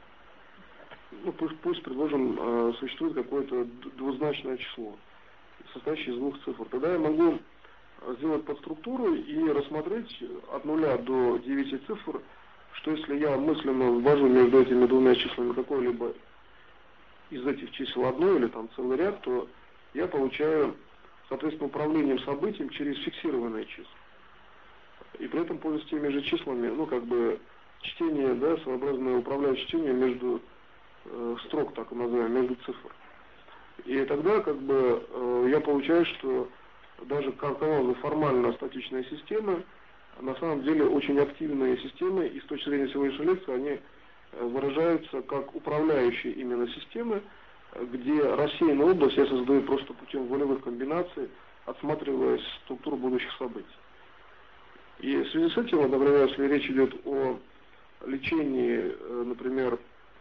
пусть предложим, существует какое-то двузначное число, состоящее из двух цифр, тогда я могу сделать подструктуру и рассмотреть от 0 до 9 цифр, что если я мысленно ввожу между этими двумя числами какое-либо из этих чисел одно или там целый ряд, то я получаю, соответственно, управлением событием через фиксированные числа. И при этом пользуюсь теми же числами, как бы чтение, да, своеобразное управляющее чтение между строк, так называемых, между цифр. И тогда как бы я получаю, что даже казалось бы формально статичные системы, на самом деле очень активные системы, и с точки зрения сегодняшней лекции они выражаются как управляющие именно системы, где рассеянную область я создаю просто путем волевых комбинаций, отсматривая структуру будущих событий. И в связи с этим, например, если речь идет о лечении, например,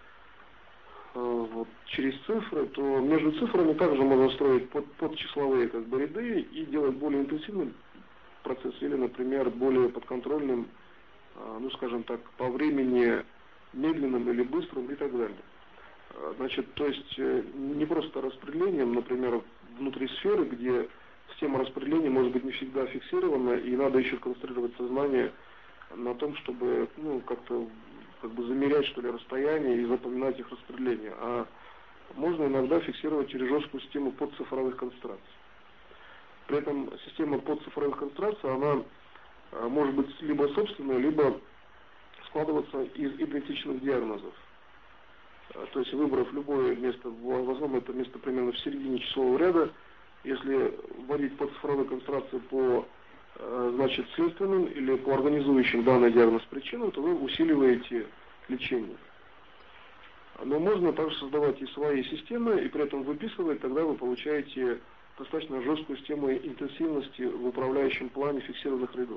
вот, через цифры, то между цифрами также можно строить подчисловые как бы ряды и делать более интенсивный процесс или, например, более подконтрольным, ну скажем так, по времени медленным или быстрым и так далее. Значит, то есть не просто распределением, например, внутри сферы, где система распределения может быть не всегда фиксирована, и надо еще концентрировать сознание на том, чтобы ну, как-то как бы замерять, что ли, расстояние и запоминать их распределение. А можно иногда фиксировать через жесткую систему подцифровых концентраций. При этом система подцифровых концентраций, она может быть либо собственная, либо складываться из идентичных диагнозов. То есть, выбрав любое место, в основном это место примерно в середине числового ряда, если вводить подцифровые концентрации по значит, следственным или по организующим данный диагноз причинам, то вы усиливаете лечение. Но можно также создавать и свои системы, и при этом выписывать, тогда вы получаете достаточно жесткую систему интенсивности в управляющем плане фиксированных рядов.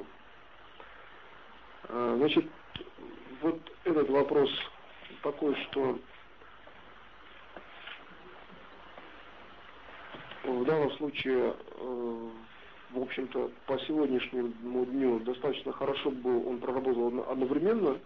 Значит, вот этот вопрос такой, что в данном случае, в общем-то, по сегодняшнему дню достаточно хорошо бы он проработал одновременно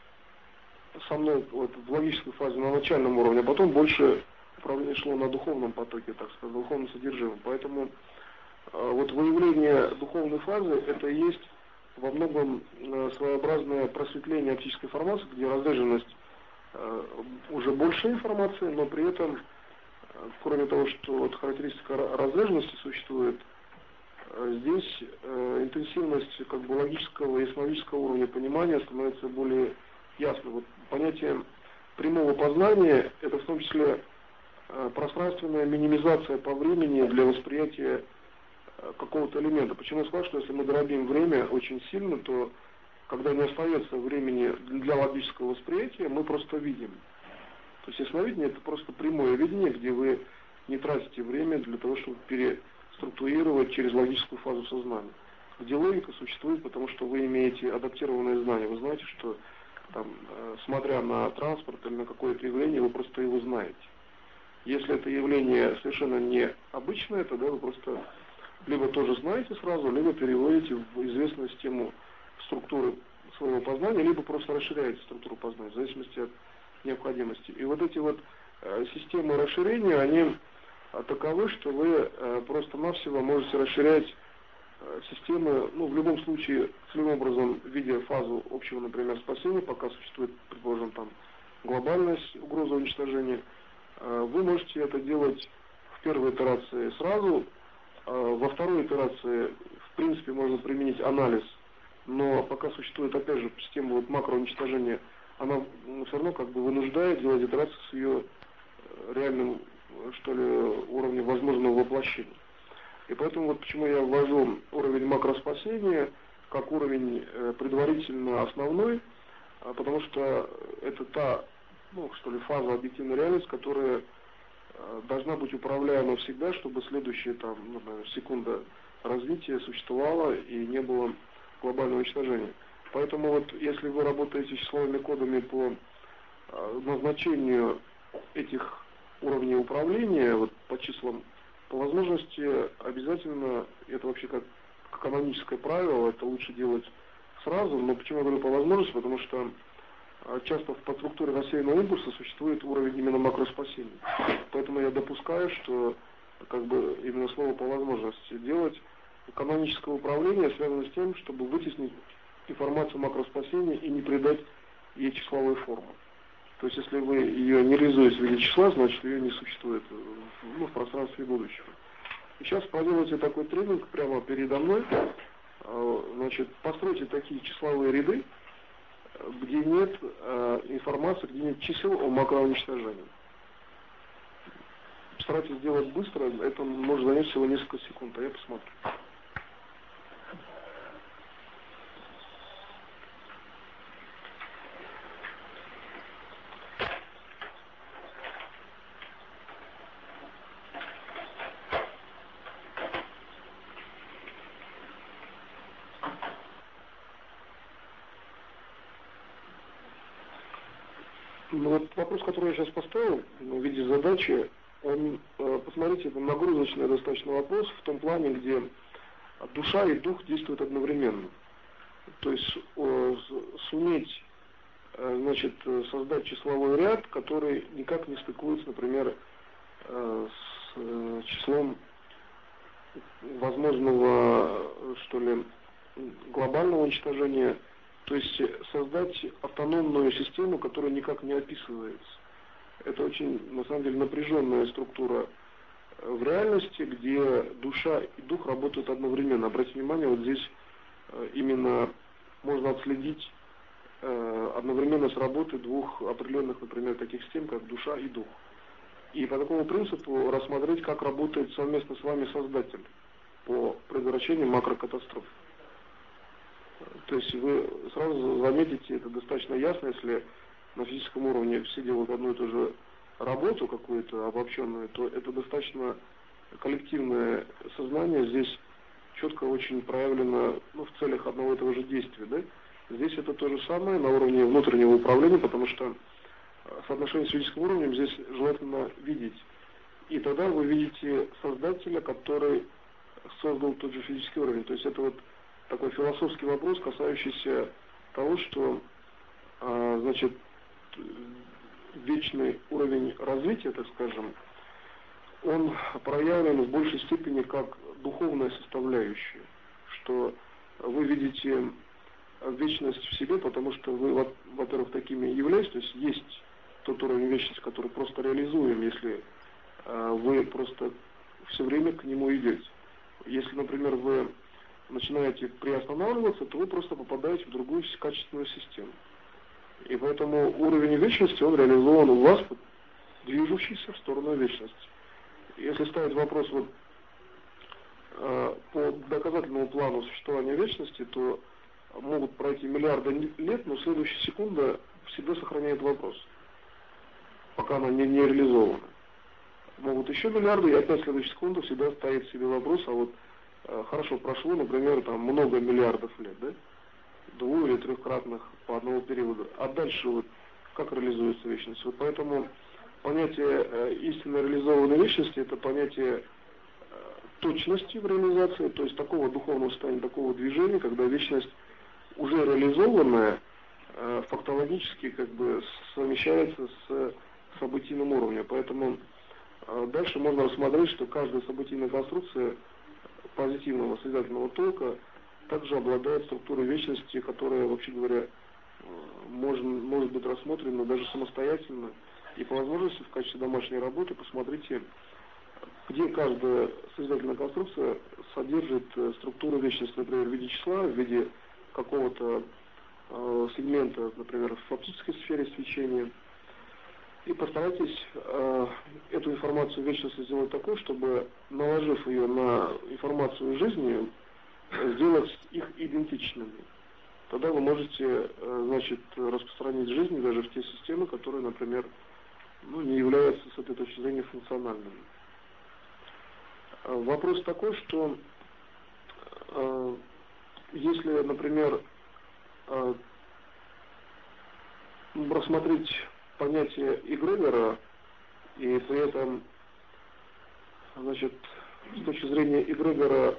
со мной вот, в логической фазе на начальном уровне, а потом больше управление шло на духовном потоке, так сказать, духовном содержимом. Поэтому вот выявление духовной фазы это и есть во многом своеобразное просветление оптической информации, где разряженность уже больше информации, но при этом, кроме того, что вот характеристика разряженности существует, здесь интенсивность как бы логического и ясновидческого уровня понимания становится более ясной. Вот понятие прямого познания это в том числе пространственная минимизация по времени для восприятия какого-то элемента. Почему я сказал, что если мы дробим время очень сильно, то когда не остается времени для логического восприятия, мы просто видим. То есть ясновидение это просто прямое видение, где вы не тратите время для того, чтобы переструктурировать через логическую фазу сознания. Где логика существует, потому что вы имеете адаптированное знание. Вы знаете, что там, смотря на транспорт или на какое-то явление, вы просто его знаете. Если это явление совершенно необычное, тогда вы просто либо тоже знаете сразу, либо переводите в известную систему структуры своего познания, либо просто расширяете структуру познания, в зависимости от необходимости. И вот эти вот системы расширения, они таковы, что вы просто-навсего можете расширять системы, ну, в любом случае, целевым образом, видя фазу общего, например, спасения, пока существует, предположим, там, глобальная угроза уничтожения, вы можете это делать в первой итерации сразу, во второй итерации, в принципе, можно применить анализ, но пока существует, опять же, система вот макроуничтожения, она все равно как бы вынуждает делать итерацию с ее реальным, что ли, уровнем возможного воплощения. И поэтому вот почему я ввожу уровень макроспасения как уровень предварительно основной, потому что это та, ну, что ли, фаза объективной реальности, которая должна быть управляема всегда, чтобы следующая там, например, секунда развития существовала и не было глобального уничтожения. Поэтому вот если вы работаете числовыми кодами по назначению этих уровней управления, вот по числам, по возможности обязательно, это вообще как каноническое правило, это лучше делать сразу, но почему я говорю по возможности, потому что часто в подструктуре рассеянного импульса существует уровень именно макроспасения. Поэтому я допускаю, что как бы именно слово по возможности делать каноническое управление связано с тем, чтобы вытеснить информацию макроспасения и не придать ей числовой формы. То есть если вы ее не реализуете в виде числа, значит ее не существует, ну, в пространстве будущего. И сейчас проделайте такой тренинг прямо передо мной. Значит, постройте такие числовые ряды, где нет информации, где нет чисел о макроуничтожении. Постарайтесь сделать быстро, это может занять всего несколько секунд, а я посмотрю. Ну, вот вопрос, который я сейчас поставил в виде задачи, он, посмотрите, это нагрузочный достаточно вопрос в том плане, где душа и дух действуют одновременно. То есть суметь, значит, создать числовой ряд, который никак не стыкуется, например, с числом возможного, что ли, глобального уничтожения. То есть создать автономную систему, которая никак не описывается. Это очень, на самом деле, напряженная структура в реальности, где душа и дух работают одновременно. Обратите внимание, вот здесь именно можно отследить одновременно с работой двух определенных, например, таких систем, как душа и дух. И по такому принципу рассмотреть, как работает совместно с вами Создатель по предотвращению макрокатастроф. То есть вы сразу заметите, это достаточно ясно, если на физическом уровне все делают одну и ту же работу какую-то обобщенную, то это достаточно коллективное сознание здесь четко очень проявлено, ну, в целях одного и того же действия. Да? Здесь это то же самое на уровне внутреннего управления, потому что соотношение с физическим уровнем здесь желательно видеть. И тогда вы видите Создателя, который создал тот же физический уровень. То есть это вот такой философский вопрос, касающийся того, что, значит, вечный уровень развития, так скажем, он проявлен в большей степени как духовная составляющая, что вы видите вечность в себе, потому что вы, во-первых, такими являетесь, то есть есть тот уровень вечности, который просто реализуем, если вы просто все время к нему идете. Если, например, вы начинаете приостанавливаться, то вы просто попадаете в другую качественную систему. И поэтому уровень вечности, он реализован у вас, движущийся в сторону вечности. Если ставить вопрос вот, по доказательному плану существования вечности, то могут пройти миллиарды лет, но следующая секунда всегда сохраняет вопрос, пока она не реализована. Могут еще миллиарды, и опять следующая секунда всегда стоит себе вопрос, а вот хорошо прошло, например, там много миллиардов лет, да? Дву- или трехкратных по одному периоду. А дальше вот как реализуется вечность? Вот поэтому понятие истинно реализованной вечности — это понятие точности в реализации, то есть такого духовного состояния, такого движения, когда вечность уже реализованная фактологически как бы совмещается с событийным уровнем. Поэтому дальше можно рассмотреть, что каждая событийная конструкция позитивного созидательного толка также обладает структурой вечности, которая, вообще говоря, может быть рассмотрена даже самостоятельно. И по возможности в качестве домашней работы посмотрите, где каждая созидательная конструкция содержит структуру вечности, например, в виде числа, в виде какого-то сегмента, например, в оптической сфере свечения. И постарайтесь эту информацию вечности сделать такой, чтобы, наложив ее на информацию жизни, сделать их идентичными. Тогда вы можете, значит, распространить жизнь даже в те системы, которые, например, не являются с этой точки зрения функциональными. Вопрос такой, что если, например, рассмотреть понятие эгрегора и при этом, значит, с точки зрения эгрегора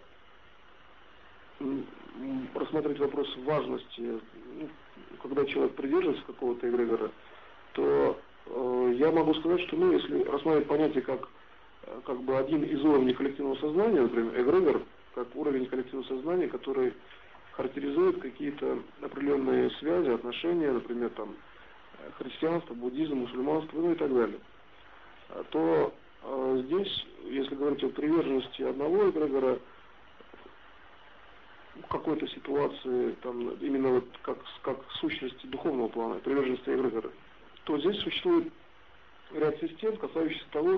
рассмотреть вопрос важности, когда человек придерживается какого-то эгрегора, то я могу сказать, что, если рассматривать понятие как бы один из уровней коллективного сознания, например, эгрегор, как уровень коллективного сознания, который характеризует какие-то определенные связи, отношения, например, там, христианство, буддизм, мусульманство, и так далее, то здесь, если говорить о приверженности одного эгрегора, какой-то ситуации, там, именно вот как сущности духовного плана, приверженности эгрегора, то здесь существует ряд систем, касающихся того,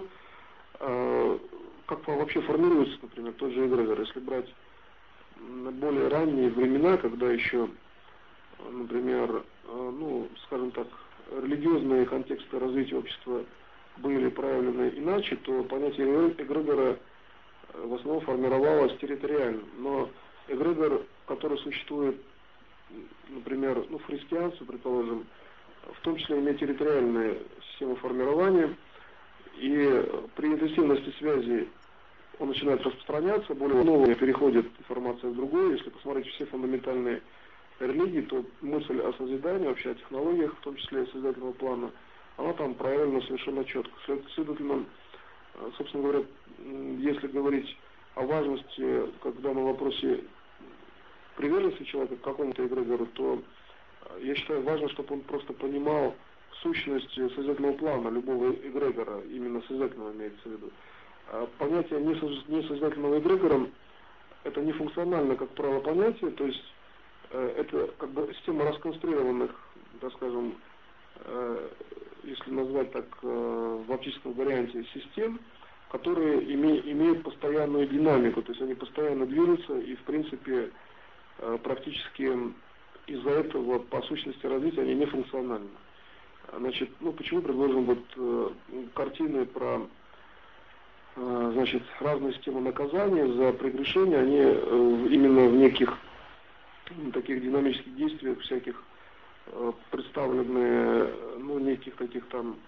как вообще формируется, например, тот же эгрегор. Если брать более ранние времена, когда еще, например, ну, скажем так, религиозные контексты развития общества были проявлены иначе, то понятие эгрегора в основном формировалось территориально. Но эгрегор, который существует, например, ну, в христианстве, предположим, в том числе имеет территориальную систему формирования, и при интенсивности связи он начинает распространяться, более новые переходит информация в другую. Если посмотреть все фундаментальные религии, то мысль о созидании, вообще о технологиях, в том числе созидательного плана, она там проявлена совершенно четко. Следовательно, собственно говоря, если говорить о важности, как в данном вопросе приверженности человека к какому-то эгрегору, то я считаю важно, чтобы он просто понимал сущность созидательного плана любого эгрегора, именно созидательного имеется в виду. Понятие несозидательного эгрегора — это не функциональное, как правило, понятие, то есть это как бы система расконструированных, так скажем, если назвать так в оптическом варианте, систем, которые имеют постоянную динамику, то есть они постоянно движутся и в принципе практически из-за этого по сущности развития они не функциональны. Значит, ну почему предложим вот картины про, значит, разные системы наказания за прегрешение, они именно в неких таких динамических действиях всяких представлены, ну, неких таких там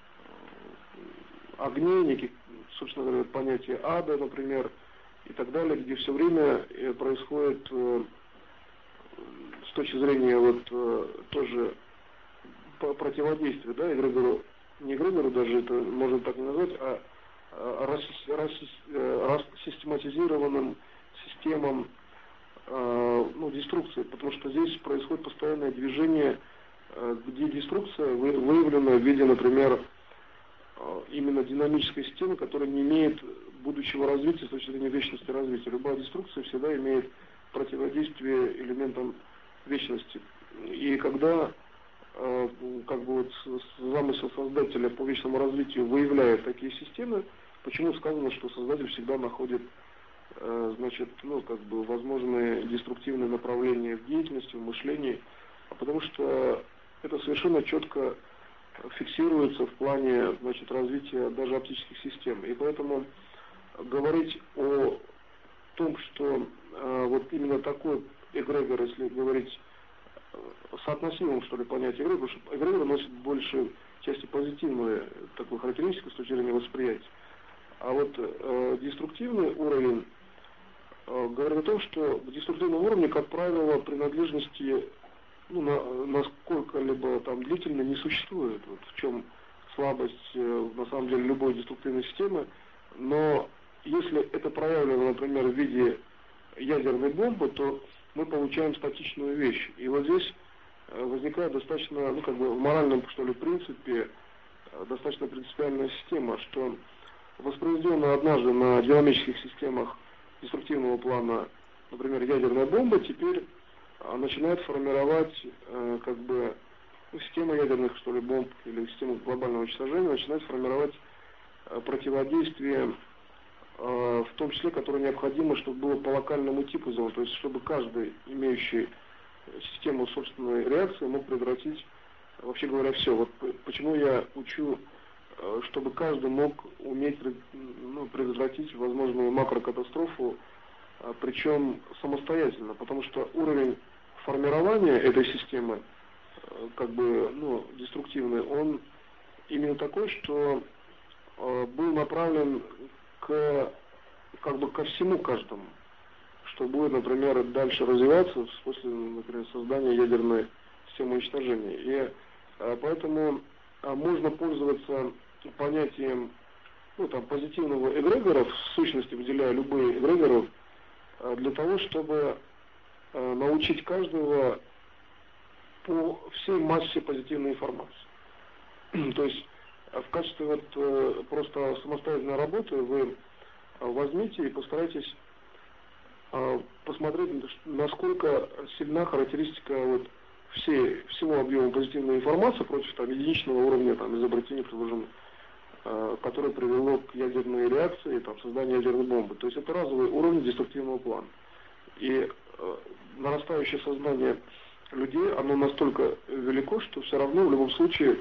огней, неких, собственно говоря, понятия ада, например, и так далее, где все время происходит с точки зрения вот тоже противодействия, да, эгрегору, не эгрегору даже, это можно так не назвать, а систематизированным системам, ну, деструкции, потому что здесь происходит постоянное движение, где деструкция выявлена в виде, например, именно динамической системы, которая не имеет будущего развития с точки зрения вечности развития. Любая деструкция всегда имеет противодействие элементам вечности. И когда как бы вот замысел создателя по вечному развитию выявляет такие системы, почему сказано, что создатель всегда находит, значит, ну, как бы возможные деструктивные направления в деятельности, в мышлении, потому что это совершенно четко фиксируется в плане, значит, развития даже оптических систем. И поэтому говорить о том, что вот именно такой эгрегор, если говорить соотносимым, что ли, понятие эгрегора, потому что эгрегор носит больше части позитивную такую характеристику с точки зрения восприятия. А вот деструктивный уровень говорит о том, что в деструктивном уровне, как правило, принадлежности, ну, на сколько-либо там длительно не существует. Вот в чем слабость, на самом деле, любой деструктивной системы. Но если это проявлено, например, в виде ядерной бомбы, то мы получаем статичную вещь. И вот здесь возникает достаточно, ну, как бы в моральном, что ли, принципе, достаточно принципиальная система, что воспроизведенная однажды на динамических системах деструктивного плана, например, ядерная бомба, теперь начинает формировать, как бы, ну, система ядерных, что ли, бомб или система глобального уничтожения, начинает формировать противодействие, в том числе, которое необходимо, чтобы было по локальному типу сделано, то есть чтобы каждый, имеющий систему собственной реакции, мог предотвратить, вообще говоря, все. Вот почему я учу, чтобы каждый мог уметь, ну, предотвратить возможную макрокатастрофу, причем самостоятельно, потому что уровень формирования этой системы, как бы, ну, деструктивный, он именно такой, что был направлен как бы ко всему каждому, что будет, например, дальше развиваться после, например, создания ядерной системы уничтожения. И поэтому можно пользоваться понятием, ну, там, позитивного эгрегора, в сущности выделяя любые эгрегоры, для того, чтобы научить каждого по всей массе позитивной информации. То есть в качестве вот просто самостоятельной работы вы возьмите и постарайтесь посмотреть, насколько сильна характеристика вот всего объема позитивной информации против там, единичного уровня там, изобретения, предположим, которое привело к ядерной реакции, там, созданию ядерной бомбы. То есть это разовый уровень деструктивного плана. И нарастающее сознание людей, оно настолько велико, что все равно в любом случае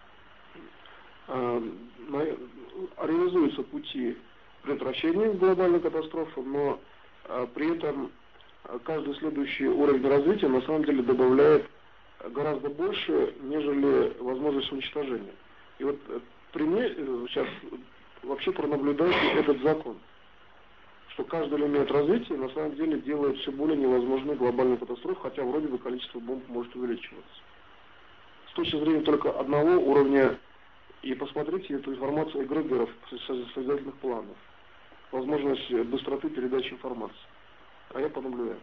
реализуются пути предотвращения глобальной катастрофы, но при этом каждый следующий уровень развития на самом деле добавляет гораздо больше, нежели возможность уничтожения. И вот при мне сейчас вообще пронаблюдайте этот закон, что каждый элемент развития на самом деле делает все более невозможной глобальную катастрофу, хотя вроде бы количество бомб может увеличиваться. С точки зрения только одного уровня, и посмотрите эту информацию эгрегоров созидательных планов, возможность быстроты передачи информации. А я понаблюдаю.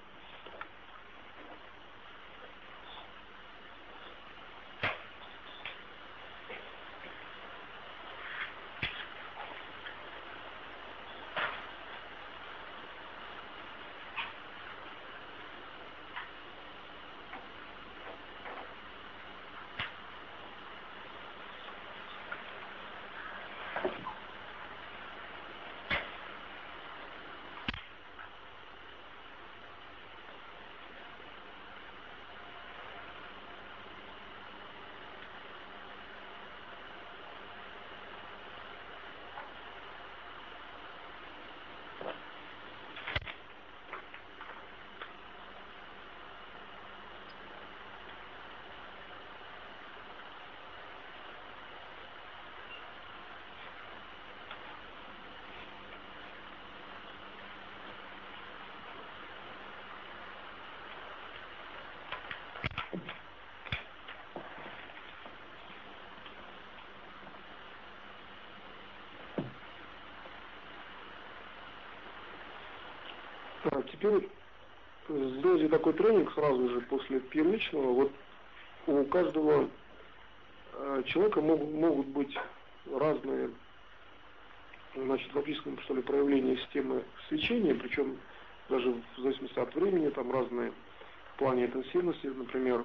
Теперь сделайте такой тренинг сразу же после первичного. Вот у каждого человека могут быть разные, значит, в описанном, что ли, проявления системы свечения, причем даже в зависимости от времени, там разные в плане интенсивности, например,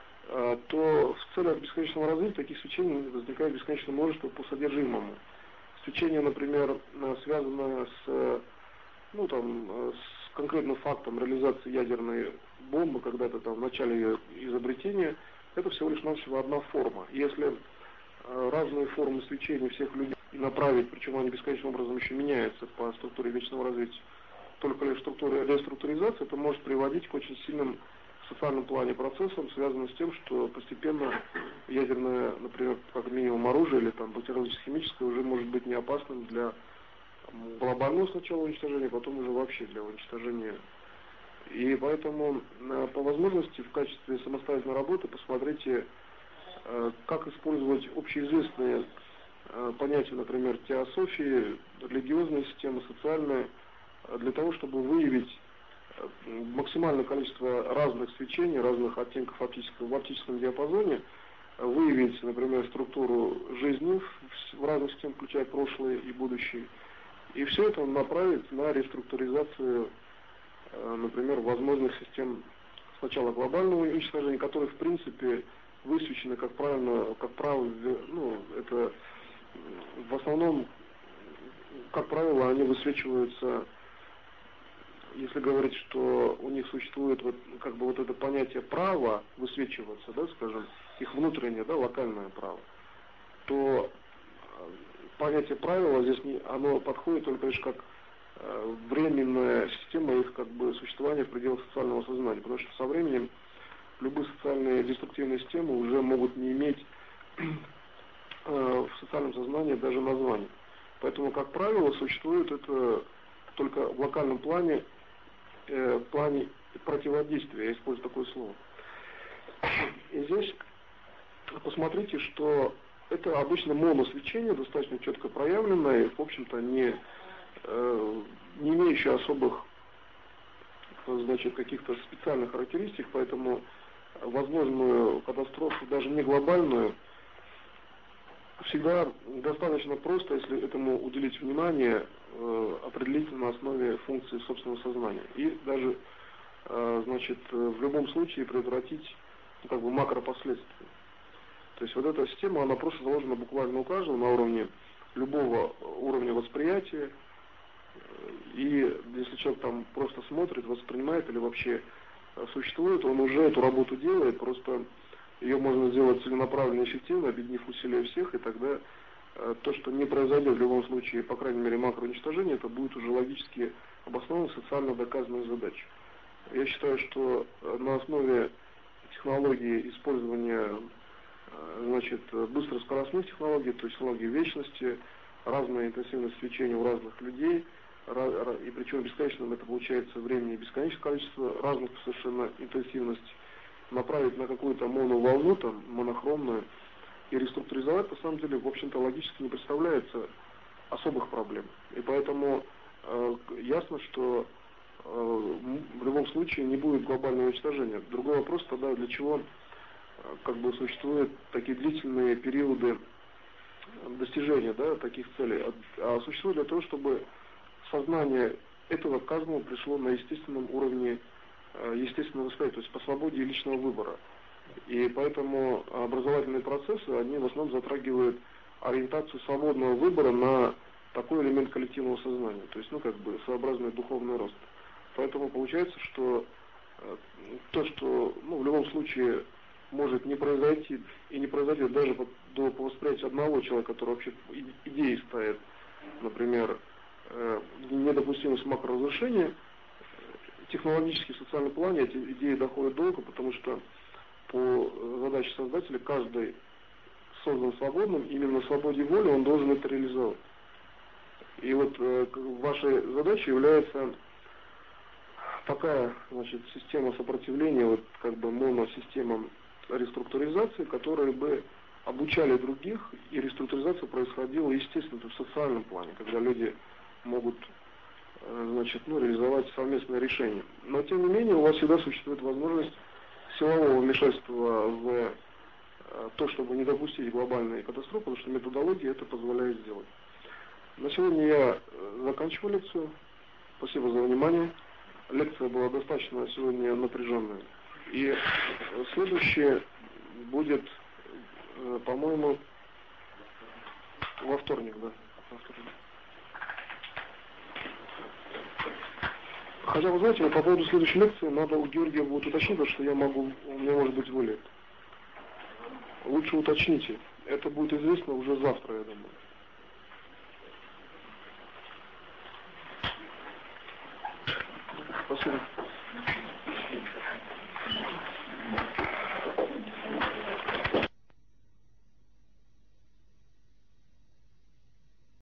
то в целях бесконечного развития таких свечений возникает бесконечное множество по содержимому. Свечение, например, связано с конкретным фактом реализации ядерной бомбы, когда-то там в начале ее изобретения, это всего лишь навсего одна форма. Если разные формы свечения всех людей направить, причем они бесконечным образом еще меняются по структуре вечного развития, только лишь структуре реструктуризации, это может приводить к очень сильным в социальном плане процессам, связанным с тем, что постепенно ядерное, например, как минимум оружие или там бактериологическое-химическое уже может быть не опасным для глобального сначала уничтожения, потом уже вообще для уничтожения. И поэтому по возможности в качестве самостоятельной работы посмотрите, как использовать общеизвестные понятия, например, теософии, религиозные системы, социальные, для того, чтобы выявить максимальное количество разных свечений, разных оттенков в оптическом диапазоне, выявить, например, структуру жизни в разных системах, включая прошлое и будущее. И все это направить на реструктуризацию, например, возможных систем сначала глобального уничтожения, которые, в принципе, высвечены, как правило, это в основном, как правило, они высвечиваются, если говорить, что у них существует вот это понятие права высвечиваться, да, скажем, их внутреннее, да, локальное право, то понятие правила здесь оно подходит только лишь как временная система их существования в пределах социального сознания, потому что со временем любые социальные деструктивные системы уже могут не иметь в социальном сознании даже названия. Поэтому, как правило, существует это только в локальном плане, противодействия, я использую такое слово. И здесь посмотрите, что это обычно моносвечение, достаточно четко проявленное, в общем-то, не имеющее особых, значит, каких-то специальных характеристик, поэтому возможную катастрофу, даже не глобальную, всегда достаточно просто, если этому уделить внимание, определить на основе функции собственного сознания. И даже, значит, в любом случае предотвратить, ну, как бы макропоследствия. То есть вот эта система, она просто заложена буквально у каждого на уровне любого уровня восприятия. И если человек там просто смотрит, воспринимает или вообще существует, он уже эту работу делает, просто ее можно сделать целенаправленно и эффективно, объединив усилия всех, и тогда то, что не произойдет в любом случае, по крайней мере, макроуничтожение, это будет уже логически обоснованной, социально доказанной задачей. Я считаю, что на основе технологии использования, значит, быстроскоростных технологий, то есть технологии вечности, разная интенсивность свечения у разных людей, и причем бесконечным это получается времени бесконечное количество разных совершенно интенсивностей, направить на какую-то моноволну, там, монохромную, и реструктуризовать, на самом деле, в общем-то, логически не представляется особых проблем. И поэтому ясно, что в любом случае не будет глобального уничтожения. Другой вопрос тогда, для чего как бы существуют такие длительные периоды достижения, да, таких целей. А существует для того, чтобы сознание этого каждому пришло на естественном уровне естественного восприятия, то есть по свободе и личного выбора. И поэтому образовательные процессы, они в основном затрагивают ориентацию свободного выбора на такой элемент коллективного сознания, то есть, ну, как бы своеобразный духовный рост. Поэтому получается, что то, что, ну, в любом случае может не произойти и не произойдет даже по восприятию одного человека, который вообще идеей ставит, например, недопустимость макроразрушения, технологически в социальном плане эти идеи доходят долго, потому что по задаче создателя каждый создан свободным, именно на свободе воли он должен это реализовать. И вот вашей задачей является такая, значит, система сопротивления, вот как бы моносистема реструктуризации, которые бы обучали других, и реструктуризация происходила естественно в социальном плане, когда люди могут, значит, ну, реализовать совместное решение. Но тем не менее у вас всегда существует возможность силового вмешательства в то, чтобы не допустить глобальной катастрофы, потому что методология это позволяет сделать. На сегодня я заканчиваю лекцию. Спасибо за внимание. Лекция была достаточно сегодня напряженная. И следующее будет, по-моему, во вторник, да. Во вторник. Хотя, вы знаете, по поводу следующей лекции надо у Георгия будет уточнить, потому что у меня может быть вылет. Лучше уточните. Это будет известно уже завтра, я думаю. Спасибо.